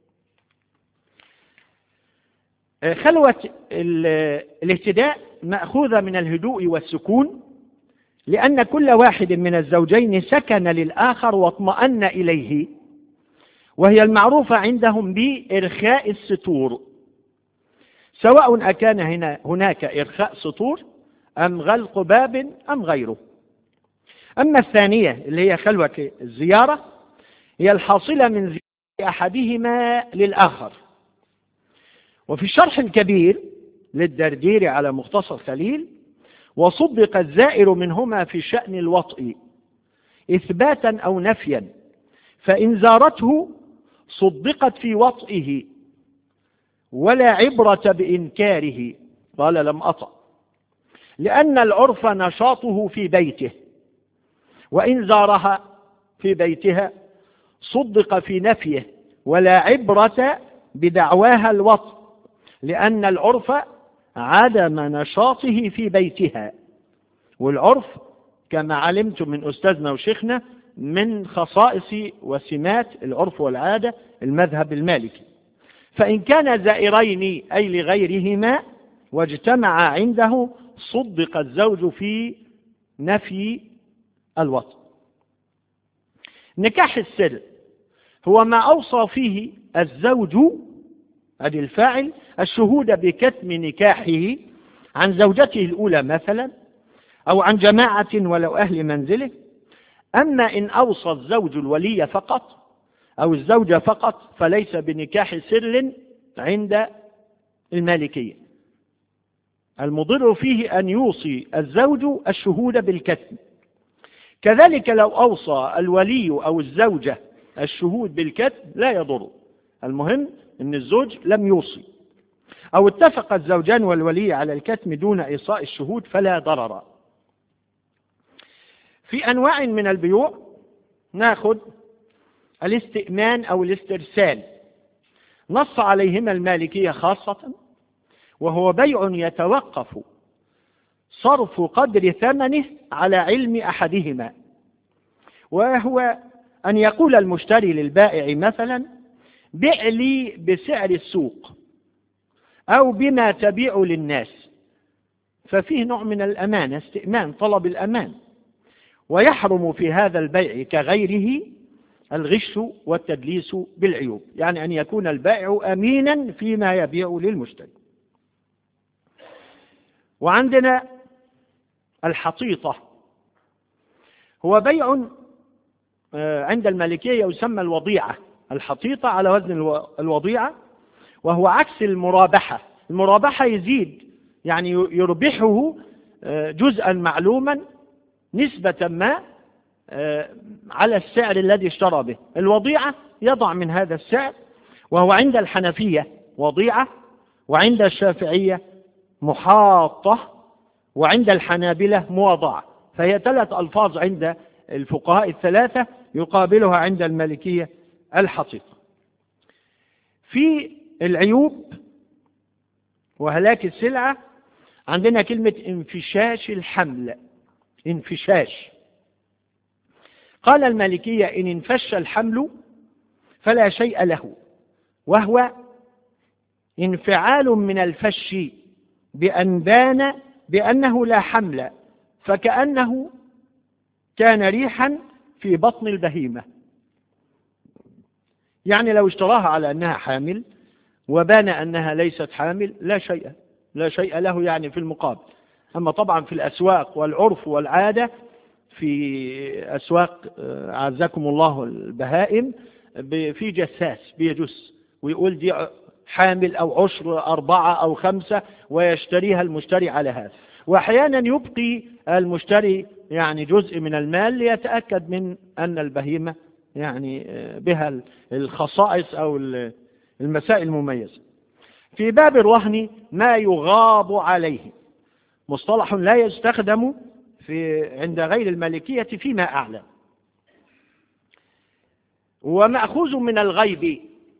خلوة الاهتداء مأخوذة من الهدوء والسكون، لأن كل واحد من الزوجين سكن للآخر واطمأن إليه، وهي المعروفة عندهم بإرخاء الستور، سواء أكان هنا هناك إرخاء سطور أم غلق باب أم غيره. أما الثانية اللي هي خلوة الزيارة، هي الحاصلة من زيارة أحدهما للآخر. وفي الشرح الكبير للدردير على مختصر خليل: وصدق الزائر منهما في شأن الوطء إثباتا أو نفيا، فإن زارته صدقت في وطئه ولا عبرة بإنكاره. قال: لم أطأ، لأن العرف نشاطه في بيته، وإن زارها في بيتها صدق في نفيه ولا عبرة بدعواها الوطء، لأن العرف عدم نشاطه في بيتها. والعرف كما علمتم من أستاذنا وشيخنا من خصائص وسمات العرف والعادة المذهب المالكي. فإن كان زائرين أي لغيرهما واجتمع عنده صدق الزوج في نفي الوطء. نكاح السر هو ما أوصى فيه الزوج أدي الفاعل الشهود بكتم نكاحه عن زوجته الأولى مثلا، أو عن جماعة ولو أهل منزله. أما إن أوصى الزوج الولي فقط أو الزوجة فقط فليس بنكاح سر عند المالكية. المضر فيه أن يوصي الزوج الشهود بالكتم. كذلك لو أوصى الولي أو الزوجة الشهود بالكتم لا يضر، المهم أن الزوج لم يوصي. أو اتفق الزوجان والولي على الكتم دون إيصاء الشهود فلا ضرر. في أنواع من البيوع ناخذ الاستئمان أو الاسترسال، نص عليهما المالكية خاصة، وهو بيع يتوقف صرف قدر ثمنه على علم أحدهما، وهو أن يقول المشتري للبائع مثلا: بع لي بسعر السوق أو بما تبيع للناس، ففيه نوع من الأمانة، استئمان، طلب الأمان. ويحرم في هذا البيع كغيره الغش والتدليس بالعيوب، يعني أن يكون البائع أمينا فيما يبيع للمشتري. وعندنا الحطيطة، هو بيع عند المالكية يسمى الوضيعة. الحطيطة على وزن الوضيعة، وهو عكس المرابحة. المرابحة يزيد، يعني يربحه جزءا معلوما نسبة ما على السعر الذي اشترى به. الوضيعة يضع من هذا السعر، وهو عند الحنفية وضيعة، وعند الشافعية محاطة، وعند الحنابلة مواضعة. فهي ثلاث ألفاظ عند الفقهاء الثلاثة، يقابلها عند المالكية الحطيطة. في العيوب وهلاك السلعة عندنا كلمة انفشاش الحمل. انفشاش، قال المالكية: إن انفش الحمل فلا شيء له، وهو انفعال من الفش بأن بان بأنه لا حمل، فكأنه كان ريحا في بطن البهيمة. يعني لو اشتراها على أنها حامل وبان أنها ليست حامل لا شيء لا شيء له يعني في المقابل. أما طبعا في الأسواق والعرف والعادة، في أسواق أعزكم الله البهائم، في جساس بيجس ويقول دي حامل أو عشر أربعة أو خمسة، ويشتريها المشتري على هذا. وأحيانا يبقي المشتري يعني جزء من المال ليتأكد من أن البهيمة يعني بها الخصائص أو المسائل المميزة. في باب الرهن ما يغاب عليه، مصطلح لا يستخدم في عند غير المالكية فيما أعلم، ومأخوذ من الغيب،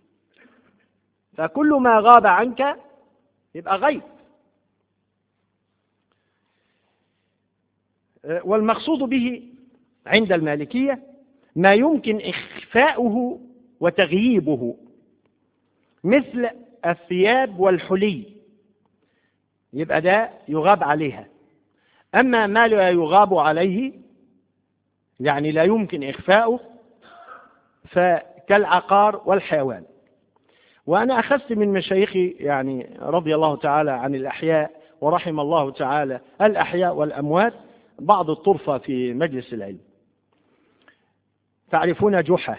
فكل ما غاب عنك يبقى غيب. والمقصود به عند المالكية ما يمكن إخفاؤه وتغييبه مثل الثياب والحلي، يبقى ده يغاب عليها. أما ما لا يغاب عليه يعني لا يمكن إخفاؤه فكالعقار والحيوان. وأنا أخذت من مشايخي يعني رضي الله تعالى عن الأحياء ورحم الله تعالى الأحياء والأموات بعض الطرفة في مجلس العلم. تعرفون جحا؟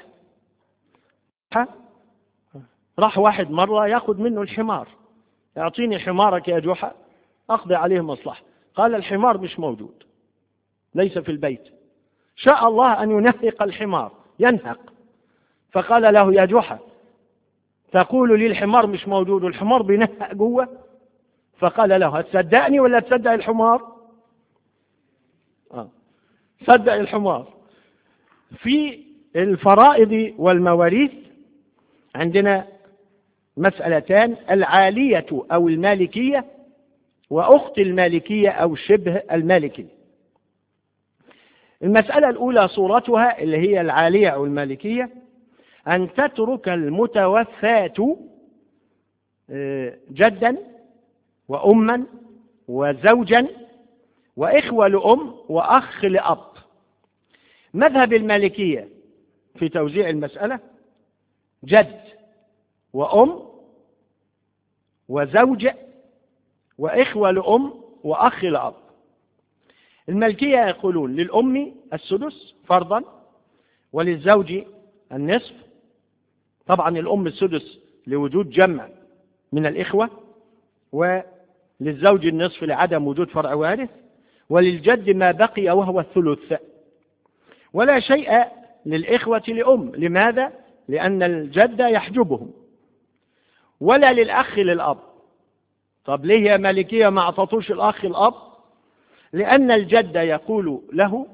راح واحد مرة يأخذ منه الحمار، يعطيني حمارك يا جحا أقضي عليه مصلحة. قال الحمار مش موجود، ليس في البيت. شاء الله أن ينهق الحمار، ينهق. فقال له يا جحا تقول لي الحمار مش موجود والحمار بينهق جوه؟ فقال له هتصدقني ولا تصدق الحمار؟ آه. صدق الحمار. في الفرائض والمواريث عندنا مسألتان: العالية أو المالكية، وأخت المالكية أو شبه المالكية. المسألة الأولى صورتها اللي هي العالية أو المالكية أن تترك المتوفاة جدا وأما وزوجا وإخوة لأم وأخ لأب. مذهب المالكية في توزيع المسألة جد وأم وزوج وإخوة لأم وأخ لأب. المالكية يقولون للأم السدس فرضا، وللزوج النصف. طبعا الأم السدس لوجود جمع من الإخوة، وللزوج النصف لعدم وجود فرع وارث، وللجد ما بقي وهو الثلث. ولا شيء للإخوة لأم. لماذا؟ لأن الجد يحجبهم. ولا للأخ للأب. طب ليه يا مالكية ما أعطتوش الأخ الأب؟ لأن الجد يقول له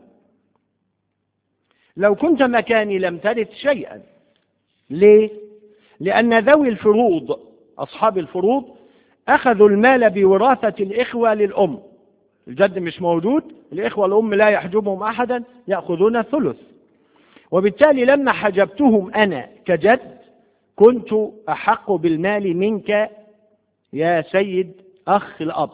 لو كنت مكاني لم ترث شيئا. ليه؟ لأن ذوي الفروض أصحاب الفروض أخذوا المال بوراثة الإخوة للأم. الجد مش موجود، الإخوة الأم لا يحجبهم أحدا، يأخذون الثلث. وبالتالي لما حجبتهم أنا كجد كنت أحق بالمال منك يا سيد أخ الأب.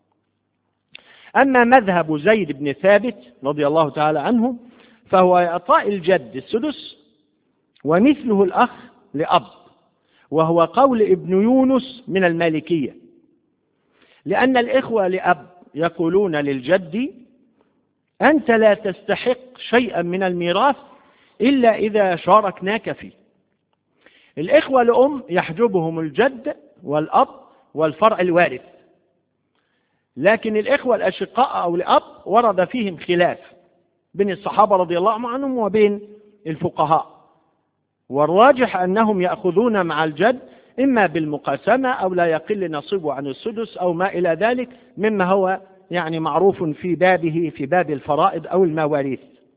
أما مذهب زيد بن ثابت رضي الله تعالى عنه فهو إعطاء الجد السدس ومثله الأخ لأب، وهو قول ابن يونس من المالكية، لأن الإخوة لأب يقولون للجد أنت لا تستحق شيئا من الميراث إلا إذا شاركناك فيه. الإخوة لأم يحجبهم الجد والأب والفرع الوارث، لكن الإخوة الأشقاء أو الأب ورد فيهم خلاف بين الصحابة رضي الله عنهم وبين الفقهاء، والراجح أنهم يأخذون مع الجد إما بالمقاسمة أو لا يقل نصيبه عن السدس أو ما إلى ذلك مما هو يعني معروف في بابه في باب الفرائض أو المواريث.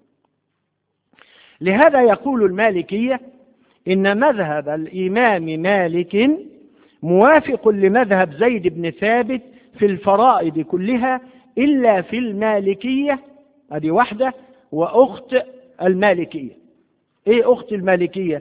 لهذا يقول المالكية إن مذهب الإمام مالك موافق لمذهب زيد بن ثابت في الفرائض كلها إلا في المالكية، هذه واحدة، وأخت المالكية. إيه أخت المالكية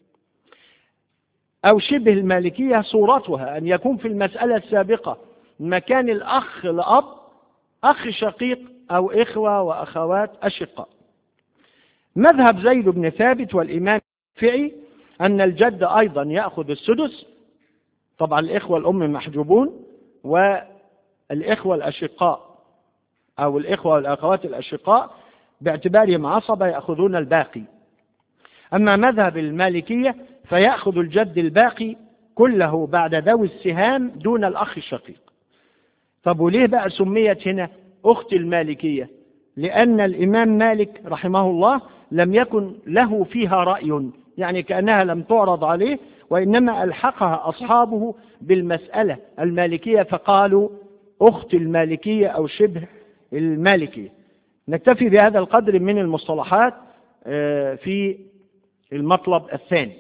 أو شبه المالكية؟ صورتها أن يكون في المسألة السابقة مكان الأخ الأب أخ شقيق أو إخوة وأخوات أشقاء. مذهب زيد بن ثابت والإمام الشافعي أن الجد أيضا يأخذ السدس. طبعا الإخوة الأم محجوبون، والإخوة الأشقاء أو الإخوة والأخوات الأشقاء باعتبارهم عصبة يأخذون الباقي. أما مذهب المالكية فيأخذ الجد الباقي كله بعد ذوي السهام دون الأخ الشقيق. طب وليه بقى سميت هنا أخت المالكية؟ لأن الإمام مالك رحمه الله لم يكن له فيها رأي، يعني كأنها لم تعرض عليه، وإنما ألحقها أصحابه بالمسألة المالكية فقالوا أخت المالكية أو شبه المالكية. نكتفي بهذا القدر من المصطلحات في المطلب الثاني.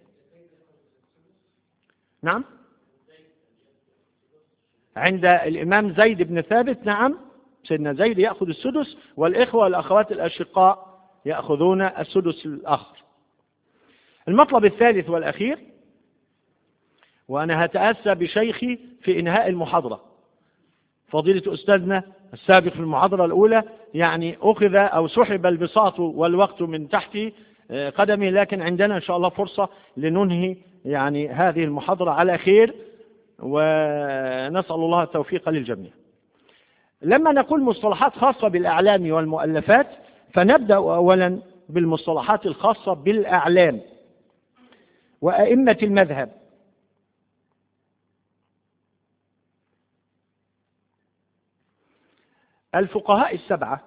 نعم، عند الإمام زيد بن ثابت نعم سيدنا زيد يأخذ السدس، والإخوة والأخوات الأشقاء يأخذون السدس الآخر. المطلب الثالث والأخير، وأنا هتأسى بشيخي في إنهاء المحاضرة، فضيلة أستاذنا السابق في المحاضرة الأولى يعني أخذ أو سحب البساط والوقت من تحت قدمه، لكن عندنا إن شاء الله فرصة لننهي يعني هذه المحاضرة على خير، ونسأل الله التوفيق للجميع. لما نقول مصطلحات خاصة بالأعلام والمؤلفات، فنبدأ أولا بالمصطلحات الخاصة بالأعلام وأئمة المذهب. الفقهاء السبعة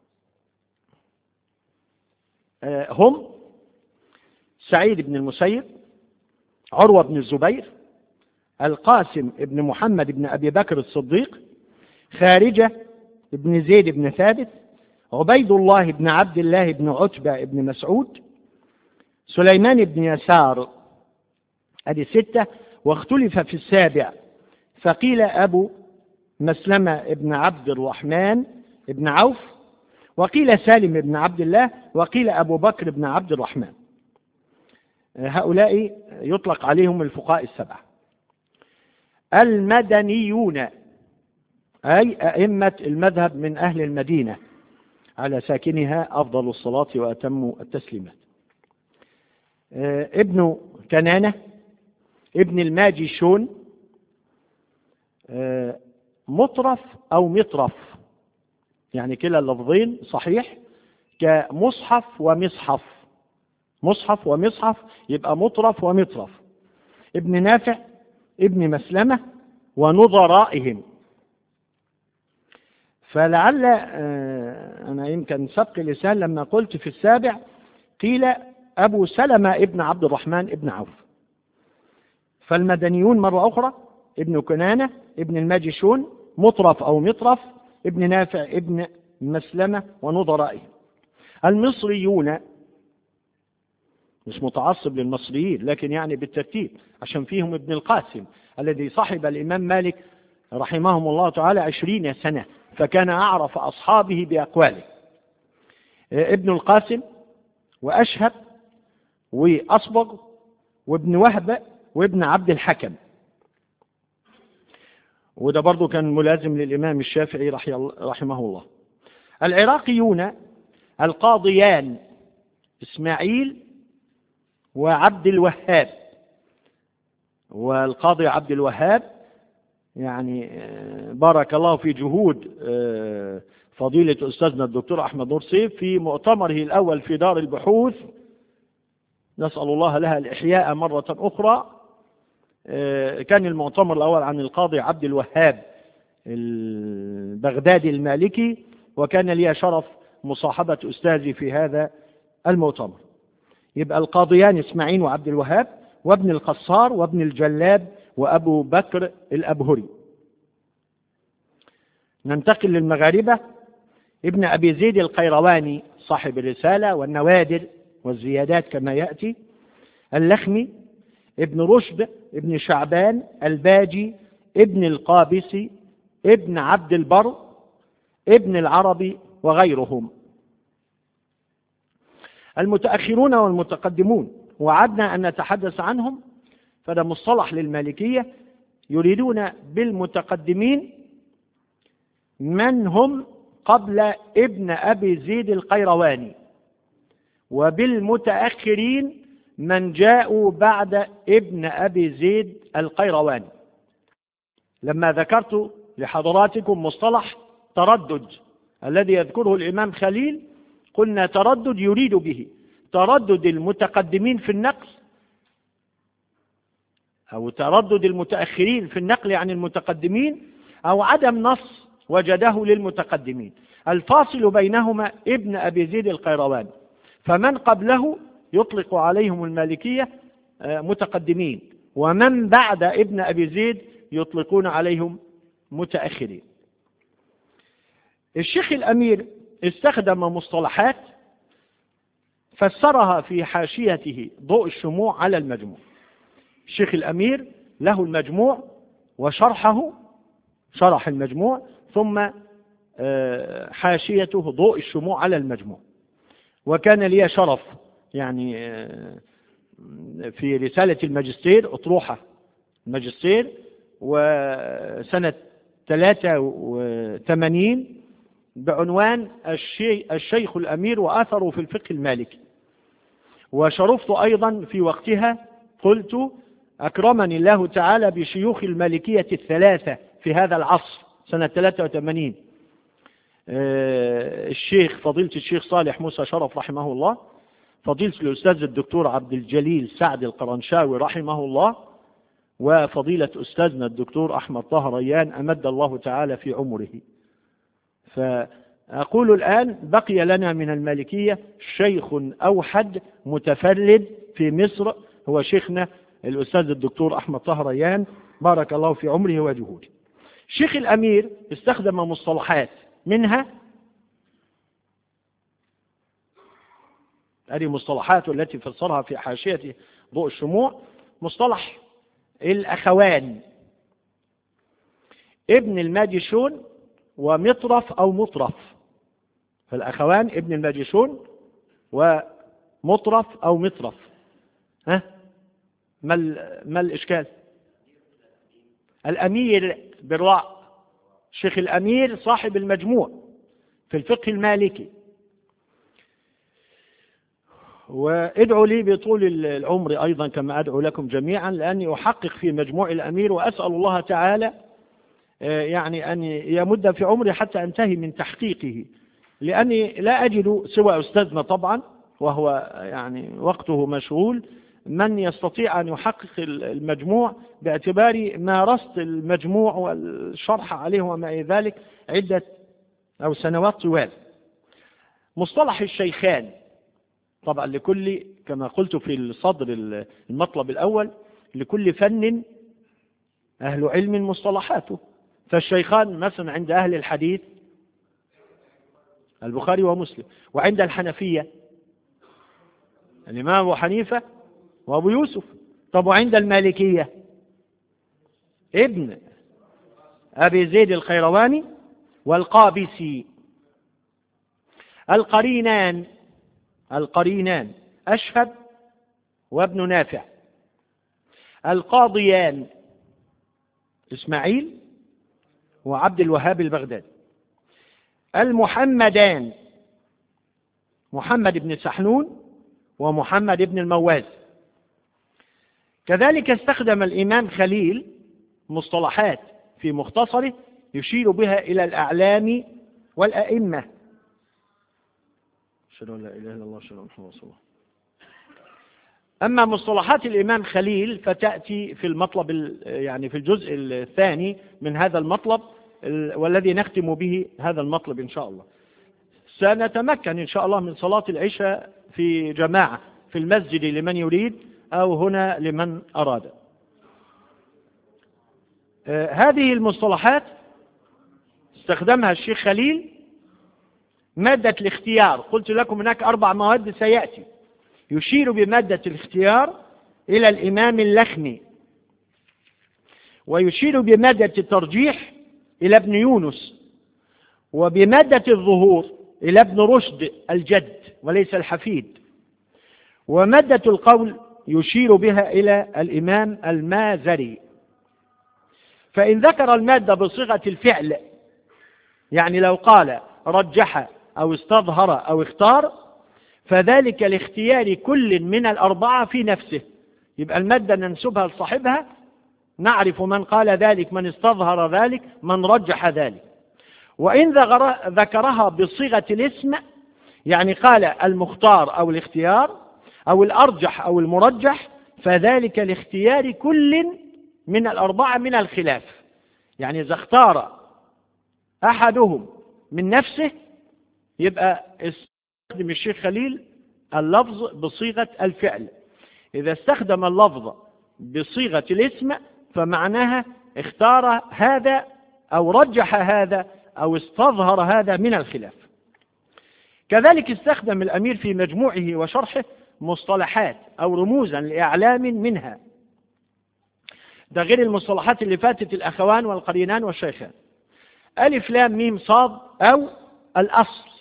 هم سعيد بن المسيب، عروة بن الزبير، القاسم بن محمد بن أبي بكر الصديق، خارجة بن زيد بن ثابت، عبيد الله بن عبد الله بن عتبة بن مسعود، سليمان بن يسار. هذه ستة، واختلف في السابع، فقيل أبو مسلمة بن عبد الرحمن بن عوف، وقيل سالم بن عبد الله، وقيل أبو بكر بن عبد الرحمن. هؤلاء يطلق عليهم الفقهاء السبعة. المدنيون أي أئمة المذهب من أهل المدينة، على ساكنها أفضل الصلاة وأتم التسليمات. ابن كنانة، ابن الماجشون، مطرف أو مطرف، يعني كلا اللفظين صحيح، كمصحف ومصحف، مصحف ومصحف يبقى مطرف ومطرف. ابن نافع، ابن مسلمة، ونظرائهم. فلعل أنا يمكن سبق لسان لما قلت في السابع قيل أبو سلمة ابن عبد الرحمن ابن عوف. فالمدنيون مرة أخرى ابن كنانة، ابن الماجشون، مطرف أو مطرف، ابن نافع، ابن مسلمة، ونظرائهم. المصريون، مش متعصب للمصريين لكن يعني بالترتيب عشان فيهم ابن القاسم الذي صحب الإمام مالك رحمهم الله تعالى عشرين سنة، فكان أعرف أصحابه بأقواله. ابن القاسم وأشهب وأصبغ وابن وهب وابن عبد الحكم، وده برضو كان ملازم للإمام الشافعي رحمه الله. العراقيون القاضيان إسماعيل وعبد الوهاب. والقاضي عبد الوهاب يعني بارك الله في جهود فضيلة أستاذنا الدكتور أحمد نور سيف في مؤتمره الأول في دار البحوث، نسأل الله لها الإحياء مرة أخرى. كان المؤتمر الأول عن القاضي عبد الوهاب البغدادي المالكي، وكان لي شرف مصاحبة أستاذي في هذا المؤتمر. يبقى القاضيان إسماعيل وعبد الوهاب، وابن القصار، وابن الجلاب، وأبو بكر الأبهري. ننتقل للمغاربة. ابن أبي زيد القيرواني صاحب الرسالة والنوادر والزيادات كما يأتي، اللخمي، ابن رشد، ابن شعبان، الباجي، ابن القابسي، ابن عبد البر، ابن العربي، وغيرهم. المتأخرون والمتقدمون وعدنا أن نتحدث عنهم، فده مصطلح للمالكية، يريدون بالمتقدمين من هم قبل ابن أبي زيد القيرواني، وبالمتأخرين من جاءوا بعد ابن أبي زيد القيرواني. لما ذكرت لحضراتكم مصطلح تردد الذي يذكره الإمام خليل، قلنا تردد يريد به تردد المتقدمين في النقل، أو تردد المتأخرين في النقل عن المتقدمين، أو عدم نص وجده للمتقدمين. الفاصل بينهما ابن أبي زيد القيرواني، فمن قبله يطلق عليهم المالكية متقدمين، ومن بعد ابن أبي زيد يطلقون عليهم متأخرين. الشيخ الأمير استخدم مصطلحات فسرها في حاشيته ضوء الشموع على المجموع. الشيخ الأمير له المجموع وشرحه، شرح المجموع، ثم حاشيته ضوء الشموع على المجموع. وكان لي شرف يعني في رسالة الماجستير أطروحة الماجستير وسنة ثلاثة وثمانين بعنوان الشيخ الأمير وأثره في الفقه المالكي. وشرفت أيضا في وقتها، قلت أكرمني الله تعالى بشيوخ المالكية الثلاثة في هذا العصر سنة ثلاثة وثمانين، الشيخ فضيلة الشيخ صالح موسى شرف رحمه الله، فضيلة الأستاذ الدكتور عبد الجليل سعد القرنشاوي رحمه الله، وفضيلة أستاذنا الدكتور أحمد طه ريان أمد الله تعالى في عمره. فأقول الآن بقي لنا من المالكية شيخ أوحد متفرد في مصر، هو شيخنا الأستاذ الدكتور أحمد طه ريان بارك الله في عمره وجهوده. الشيخ الأمير استخدم مصطلحات، منها هذه مصطلحات التي فسرها في حاشية ضوء الشموع. مصطلح الأخوان، ابن الماجشون ومطرف أو مطرف، فالأخوان ابن الماجشون ومطرف أو مطرف. ها ما, ما الإشكال؟ الأمير بالراء، الشيخ الأمير صاحب المجموع في الفقه المالكي. وادعوا لي بطول العمر أيضا كما أدعو لكم جميعا، لأني أحقق في مجموع الأمير، وأسأل الله تعالى يعني أن يمد في عمري حتى أنتهي من تحقيقه، لأني لا أجد سوى أستاذنا طبعا وهو يعني وقته مشغول من يستطيع أن يحقق المجموع، باعتباري مارست المجموع والشرح عليه وما إلى ذلك عدة أو سنوات طوال. مصطلح الشيخان طبعا لكل، كما قلت في الصدر المطلب الأول، لكل فن أهل علم مصطلحاته. فالشيخان مثلا عند أهل الحديث البخاري ومسلم، وعند الحنفية الإمام أبو حنيفة وأبو يوسف. طب وعند المالكية ابن أبي زيد القيرواني والقابسي. القرينان القرينان أشهب وابن نافع. القاضيان إسماعيل وعبد الوهاب البغدادي. المحمدان محمد بن سحنون ومحمد بن المواز. كذلك استخدم الإمام خليل مصطلحات في مختصره يشير بها إلى الأعلام والأئمة. أشهد أن لا إله إلا الله وأشهد أن محمدا رسول الله. أما مصطلحات الإمام خليل فتأتي في المطلب يعني في الجزء الثاني من هذا المطلب، والذي نختم به هذا المطلب إن شاء الله. سنتمكن إن شاء الله من صلاة العشاء في جماعة في المسجد لمن يريد، أو هنا لمن أراد. آه هذه المصطلحات استخدمها الشيخ خليل. مادة الاختيار، قلت لكم هناك أربع مواد سيأتي، يشير بمادة الاختيار إلى الإمام اللخمي، ويشير بمادة الترجيح إلى ابن يونس، وبمادة الظهور إلى ابن رشد الجد وليس الحفيد، ومادة القول يشير بها إلى الإمام المازري. فإن ذكر المادة بصيغة الفعل، يعني لو قال رجح أو استظهر أو اختار، فذلك لاختيار كل من الأربعة في نفسه، يبقى المادة ننسبها لصاحبها، نعرف من قال ذلك، من استظهر ذلك، من رجح ذلك. وإن ذكرها بصيغة الاسم، يعني قال المختار أو الاختيار أو الأرجح أو المرجح، فذلك لاختيار كل من الأربعة من الخلاف. يعني إذا اختار أحدهم من نفسه يبقى استخدم الشيخ خليل اللفظ بصيغة الفعل. إذا استخدم اللفظ بصيغة الاسم فمعناها اختار هذا أو رجح هذا أو استظهر هذا من الخلاف. كذلك استخدم الأمير في مجموعه وشرحه مصطلحات أو رموزا لإعلام منها، ده غير المصطلحات اللي فاتت، الأخوان والقرينان والشيخان. ألف لام ميم صاد أو الأصل.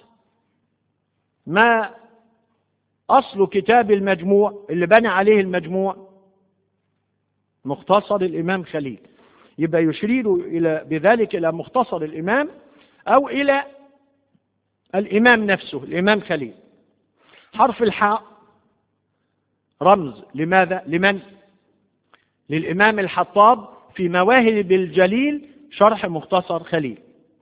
ما أصل كتاب المجموع اللي بنى عليه المجموع؟ مختصر الإمام خليل. يبقى يشير إلى بذلك إلى مختصر الإمام أو إلى الإمام نفسه الإمام خليل. حرف الحاء رمز لماذا؟ لمن؟ للإمام الحطاب في مواهب الجليل شرح مختصر خليل.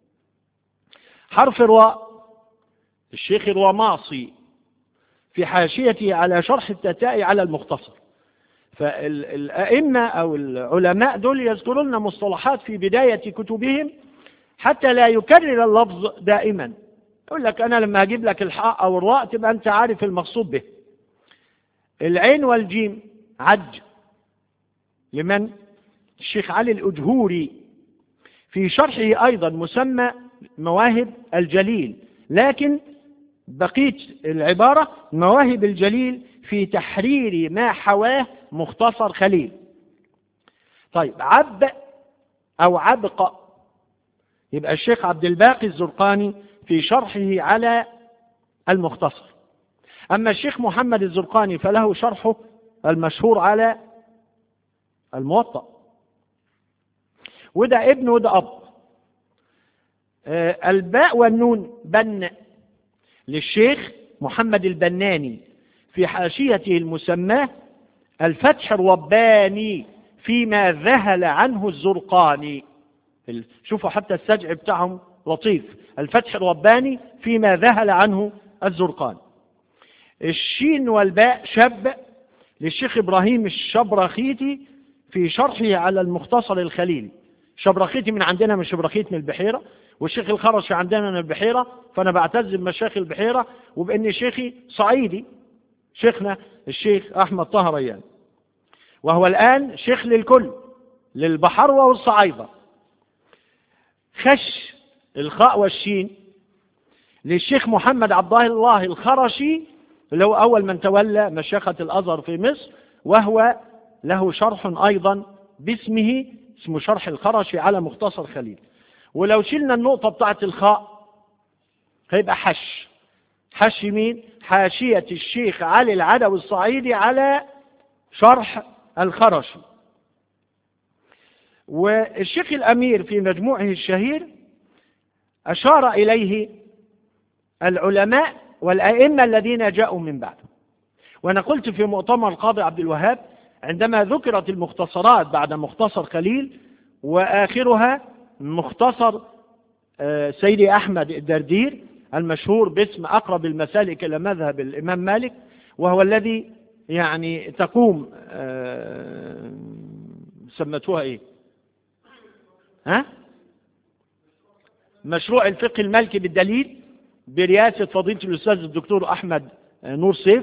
حرف الراء الشيخ الرماصي في حاشيته على شرح التتائي على المختصر. فالأئمة أو العلماء دول يذكرون مصطلحات في بداية كتبهم حتى لا يكرر اللفظ دائما. يقول لك أنا لما أجيب لك الحاء أو الراء تبقى أنت عارف المقصود به. العين والجيم عج لمن؟ الشيخ علي الأجهوري في شرحه أيضا مسمى مواهب الجليل، لكن بقية العبارة مواهب الجليل في تحرير ما حواه مختصر خليل. طيب عب أو عبق يبقى الشيخ عبد الباقي الزرقاني في شرحه على المختصر. أما الشيخ محمد الزرقاني فله شرحه المشهور على الموطأ، وده ابن وده أب. آه الباء والنون بن للشيخ محمد البناني في حاشيته المسماه الفتح الرباني فيما ذهل عنه الزرقاني. شوفوا حتى السجع بتاعهم لطيف، الفتح الرباني فيما ذهل عنه الزرقاني. الشين والباء شب للشيخ إبراهيم الشبرخيتي في شرحه على المختصر الخليلي. شبرخيتي من عندنا من شبرخيت من البحيرة، والشيخ الخرشي عندنا من البحيرة، فأنا بعتز بمشايخ البحيرة وبأن شيخي صعيدي شيخنا الشيخ أحمد طه ريان، وهو الآن شيخ للكل للبحروة والصعايدة. خش الخاء والشين للشيخ محمد عبد الله الخرشي اللي هو أول من تولى مشيخة الأزهر في مصر، وهو له شرح أيضا باسمه اسمه شرح الخرشي على مختصر خليل. ولو شلنا النقطة بتاعت الخاء هيبقى حش. حش مين؟ حاشية الشيخ علي العدوي الصعيدي على شرح الخرشي. والشيخ الأمير في مجموعه الشهير أشار إليه العلماء والأئمة الذين جاءوا من بعده. وأنا قلت في مؤتمر القاضي عبد الوهاب عندما ذكرت المختصرات بعد مختصر خليل وآخرها مختصر سيدي أحمد الدردير المشهور باسم أقرب المسالك إلى مذهب الإمام مالك، وهو الذي يعني تقوم سمتوها إيه؟ ها؟ مشروع الفقه المالكي بالدليل برئاسة فضيلة الأستاذ الدكتور أحمد نور سيف.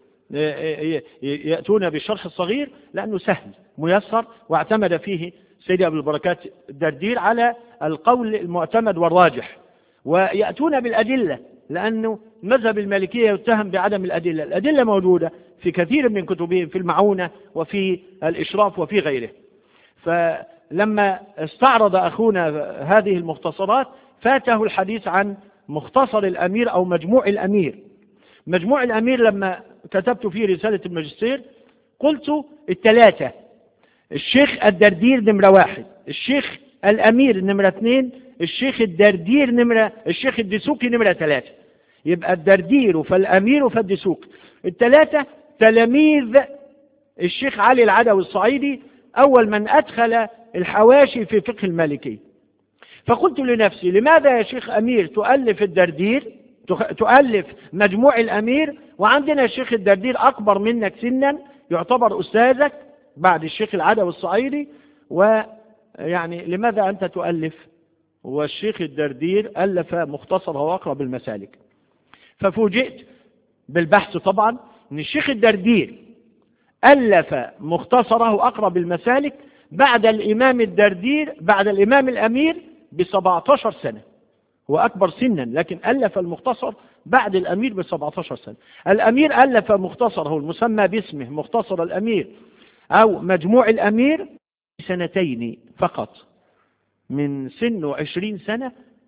يأتون بالشرح الصغير لأنه سهل ميسر، واعتمد فيه سيدي أبو البركات الدردير على القول المعتمد والراجح، ويأتون بالأدلة لأنه مذهب المالكية يتهم بعدم الأدلة. الأدلة موجودة في كثير من كتبهم في المعونة وفي الإشراف وفي غيره. فلما استعرض أخونا هذه المختصرات فاته الحديث عن مختصر الأمير أو مجموع الأمير. مجموع الأمير لما كتبت فيه رسالة الماجستير قلت الثلاثة: الشيخ الدردير نمرة واحد، الشيخ الأمير نمرة اثنين، الشيخ الدردير نمرة الشيخ الدسوقي نمرة ثلاثة. يبقى الدردير فالأمير فالدسوقي الثلاثة تلاميذ الشيخ علي العدوي الصعيدي، أول من أدخل الحواشي في فقه المالكي. فقلت لنفسي لماذا يا شيخ أمير تؤلف الدردير تؤلف مجموع الأمير وعندنا الشيخ الدردير أكبر منك سنا يعتبر أستاذك بعد الشيخ العدوي الصعيدي، ويعني لماذا أنت تؤلف والشيخ الدردير ألف مختصره وأقرب المسالك؟ ففوجئت بالبحث طبعا أن الشيخ الدردير ألف مختصره أقرب المسالك بعد الإمام الدردير بعد الإمام الأمير بسبعة عشر سنة، هو أكبر سنا لكن ألف المختصر بعد الأمير بسبعة عشر سنة. الأمير ألف مختصره المسمى باسمه مختصر الأمير أو مجموع الأمير سنتين فقط، من سنه عشرين سنة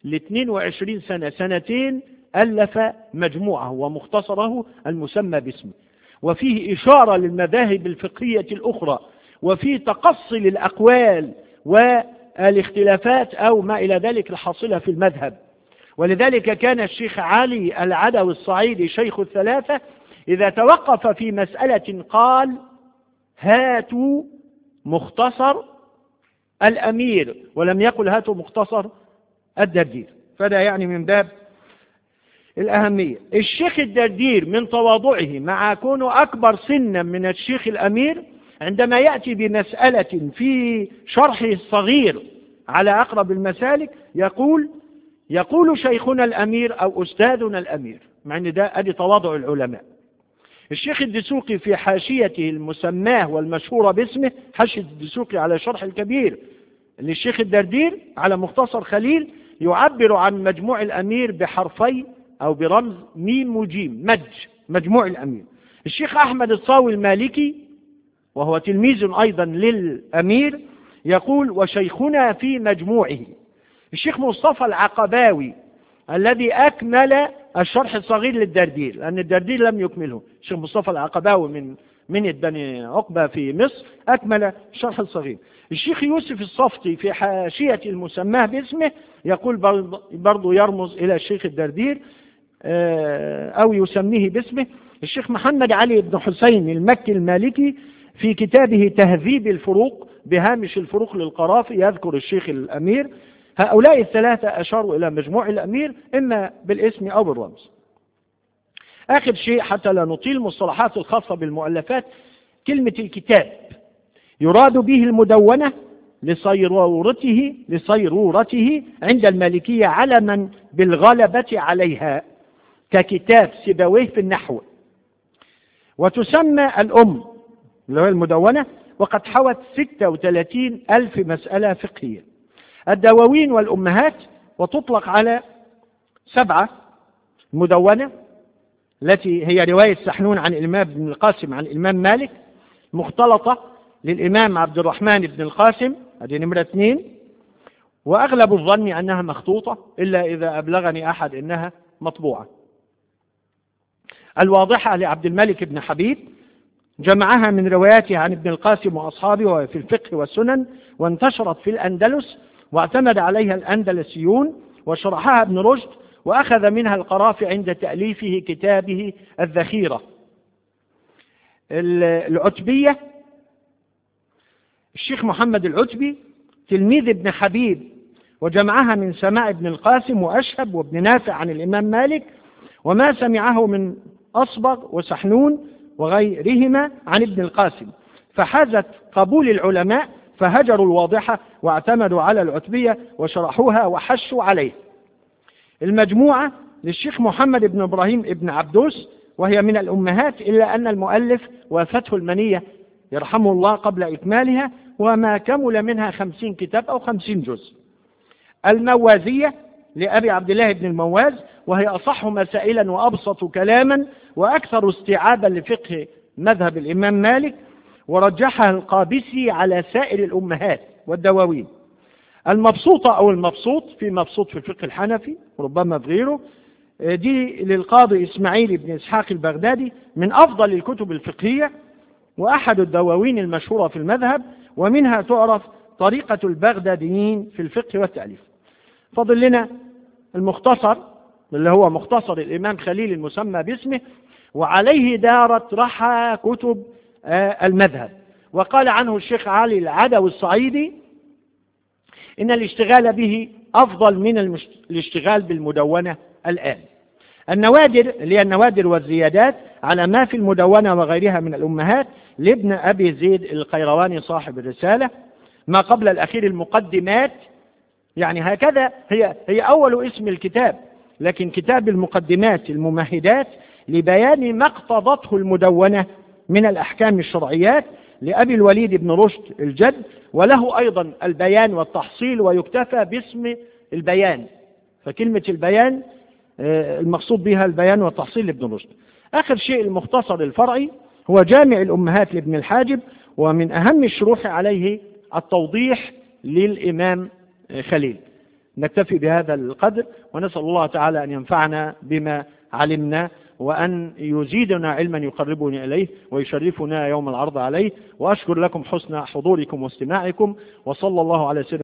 ل اثنين وعشرين سنة سنتين ألف مجموعه ومختصره المسمى باسمه، وفيه إشارة للمذاهب الفقهية الأخرى، وفيه تقصي للأقوال والاختلافات أو ما إلى ذلك الحاصلة في المذهب. ولذلك كان الشيخ علي العدوي الصعيدي شيخ الثلاثة إذا توقف في مسألة قال: هاتوا مختصر الأمير، ولم يقل هاتوا مختصر الدردير. فده يعني من باب الأهمية. الشيخ الدردير من تواضعه مع كونه أكبر سنا من الشيخ الأمير، عندما يأتي بمسألة في شرحه الصغير على أقرب المسالك يقول يقول شيخنا الأمير أو أستاذنا الأمير، مع أن ده أدي تواضع العلماء. الشيخ الدسوقي في حاشيته المسماه والمشهورة باسمه، حاشية الدسوقي على شرح الكبير للشيخ الدردير على مختصر خليل، يعبر عن مجموع الأمير بحرفي أو برمز ميم وجيم، مج مجموع الأمير. الشيخ أحمد الصاوي المالكي وهو تلميذ أيضا للأمير يقول: وشيخنا في مجموعه. الشيخ مصطفى العقباوي الذي أكمل الشرح الصغير للدردير، لأن الدردير لم يكمله، الشيخ مصطفى العقباوي من من بني عقبة في مصر أكمل الشرح الصغير. الشيخ يوسف الصفتي في حاشية المسماه باسمه يقول برضو يرمز إلى الشيخ الدردير أو يسميه باسمه. الشيخ محمد علي بن حسين المكي المالكي في كتابه تهذيب الفروق بهامش الفروق للقرافي يذكر الشيخ الأمير. هؤلاء الثلاثة أشاروا إلى مجموع الأمير إما بالاسم أو بالرمز. آخر شيء حتى لا نطيل، المصطلحات الخاصة بالمؤلفات. كلمة الكتاب يراد به المدونة لصيرورته لصيرورته عند المالكية علما بالغلبة عليها، ككتاب سيبويه في النحو. وتسمى الأم اللي هو المدونة، وقد حوت ستة وثلاثين ألف مسألة فقهية. الدواوين والأمهات، وتطلق على سبعة: مدونة التي هي رواية سحنون عن الإمام ابن القاسم عن الإمام مالك، مختلطة للإمام عبد الرحمن بن القاسم، هذه نمرة اثنين، وأغلب الظن أنها مخطوطة إلا إذا أبلغني أحد أنها مطبوعة. الواضحة لعبد الملك بن حبيب، جمعها من رواياته عن ابن القاسم وأصحابه في الفقه والسنن، وانتشرت في الأندلس واعتمد عليها الأندلسيون، وشرحها ابن رشد وأخذ منها القرافي عند تأليفه كتابه الذخيرة. العتبية، الشيخ محمد العتبي تلميذ ابن حبيب، وجمعها من سماع ابن القاسم وأشهب وابن نافع عن الإمام مالك، وما سمعه من أصبغ وسحنون وغيرهما عن ابن القاسم، فحازت قبول العلماء فهجروا الواضحة واعتمدوا على العتبية وشرحوها وحشوا عليه. المجموعة للشيخ محمد بن إبراهيم ابن عبدوس، وهي من الأمهات، إلا أن المؤلف وافته المنية يرحمه الله قبل إكمالها، وما كمل منها خمسين كتاب أو خمسين جزء. الموازية لأبي عبد الله بن المواز، وهي أصح مسائلا وأبسط كلاما وأكثر استيعابا لفقه مذهب الإمام مالك، ورجحها القابسي على سائر الأمهات والدواوين. المبسوطة أو المبسوط، في مبسوط في الفقه الحنفي وربما في غيره، دي للقاضي إسماعيل بن إسحاق البغدادي، من أفضل الكتب الفقهية وأحد الدواوين المشهورة في المذهب، ومنها تعرف طريقة البغداديين في الفقه والتأليف. فضل لنا المختصر اللي هو مختصر الإمام خليل المسمى باسمه، وعليه دارت رحى كتب المذهب. وقال عنه الشيخ علي العدوي الصعيدي إن الاشتغال به أفضل من الاشتغال بالمدونة الآن. النوادر اللي هي النوادر والزيادات على ما في المدونة وغيرها من الأمهات لابن أبي زيد القيرواني صاحب الرسالة. ما قبل الأخير المقدمات، يعني هكذا هي هي أول اسم الكتاب، لكن كتاب المقدمات الممهدات لبيان ما اقتضته المدونة من الأحكام الشرعيات لأبي الوليد بن رشد الجد، وله أيضا البيان والتحصيل، ويكتفى باسم البيان. فكلمة البيان المقصود بها البيان والتحصيل لابن رشد. آخر شيء المختصر الفرعي هو جامع الأمهات لابن الحاجب، ومن أهم الشروح عليه التوضيح للإمام خليل. نكتفي بهذا القدر، ونسأل الله تعالى أن ينفعنا بما علمنا، وأن يزيدنا علما يقربنا إليه ويشرفنا يوم العرض عليه. وأشكر لكم حسن حضوركم واستماعكم، وصلى الله على سيدنا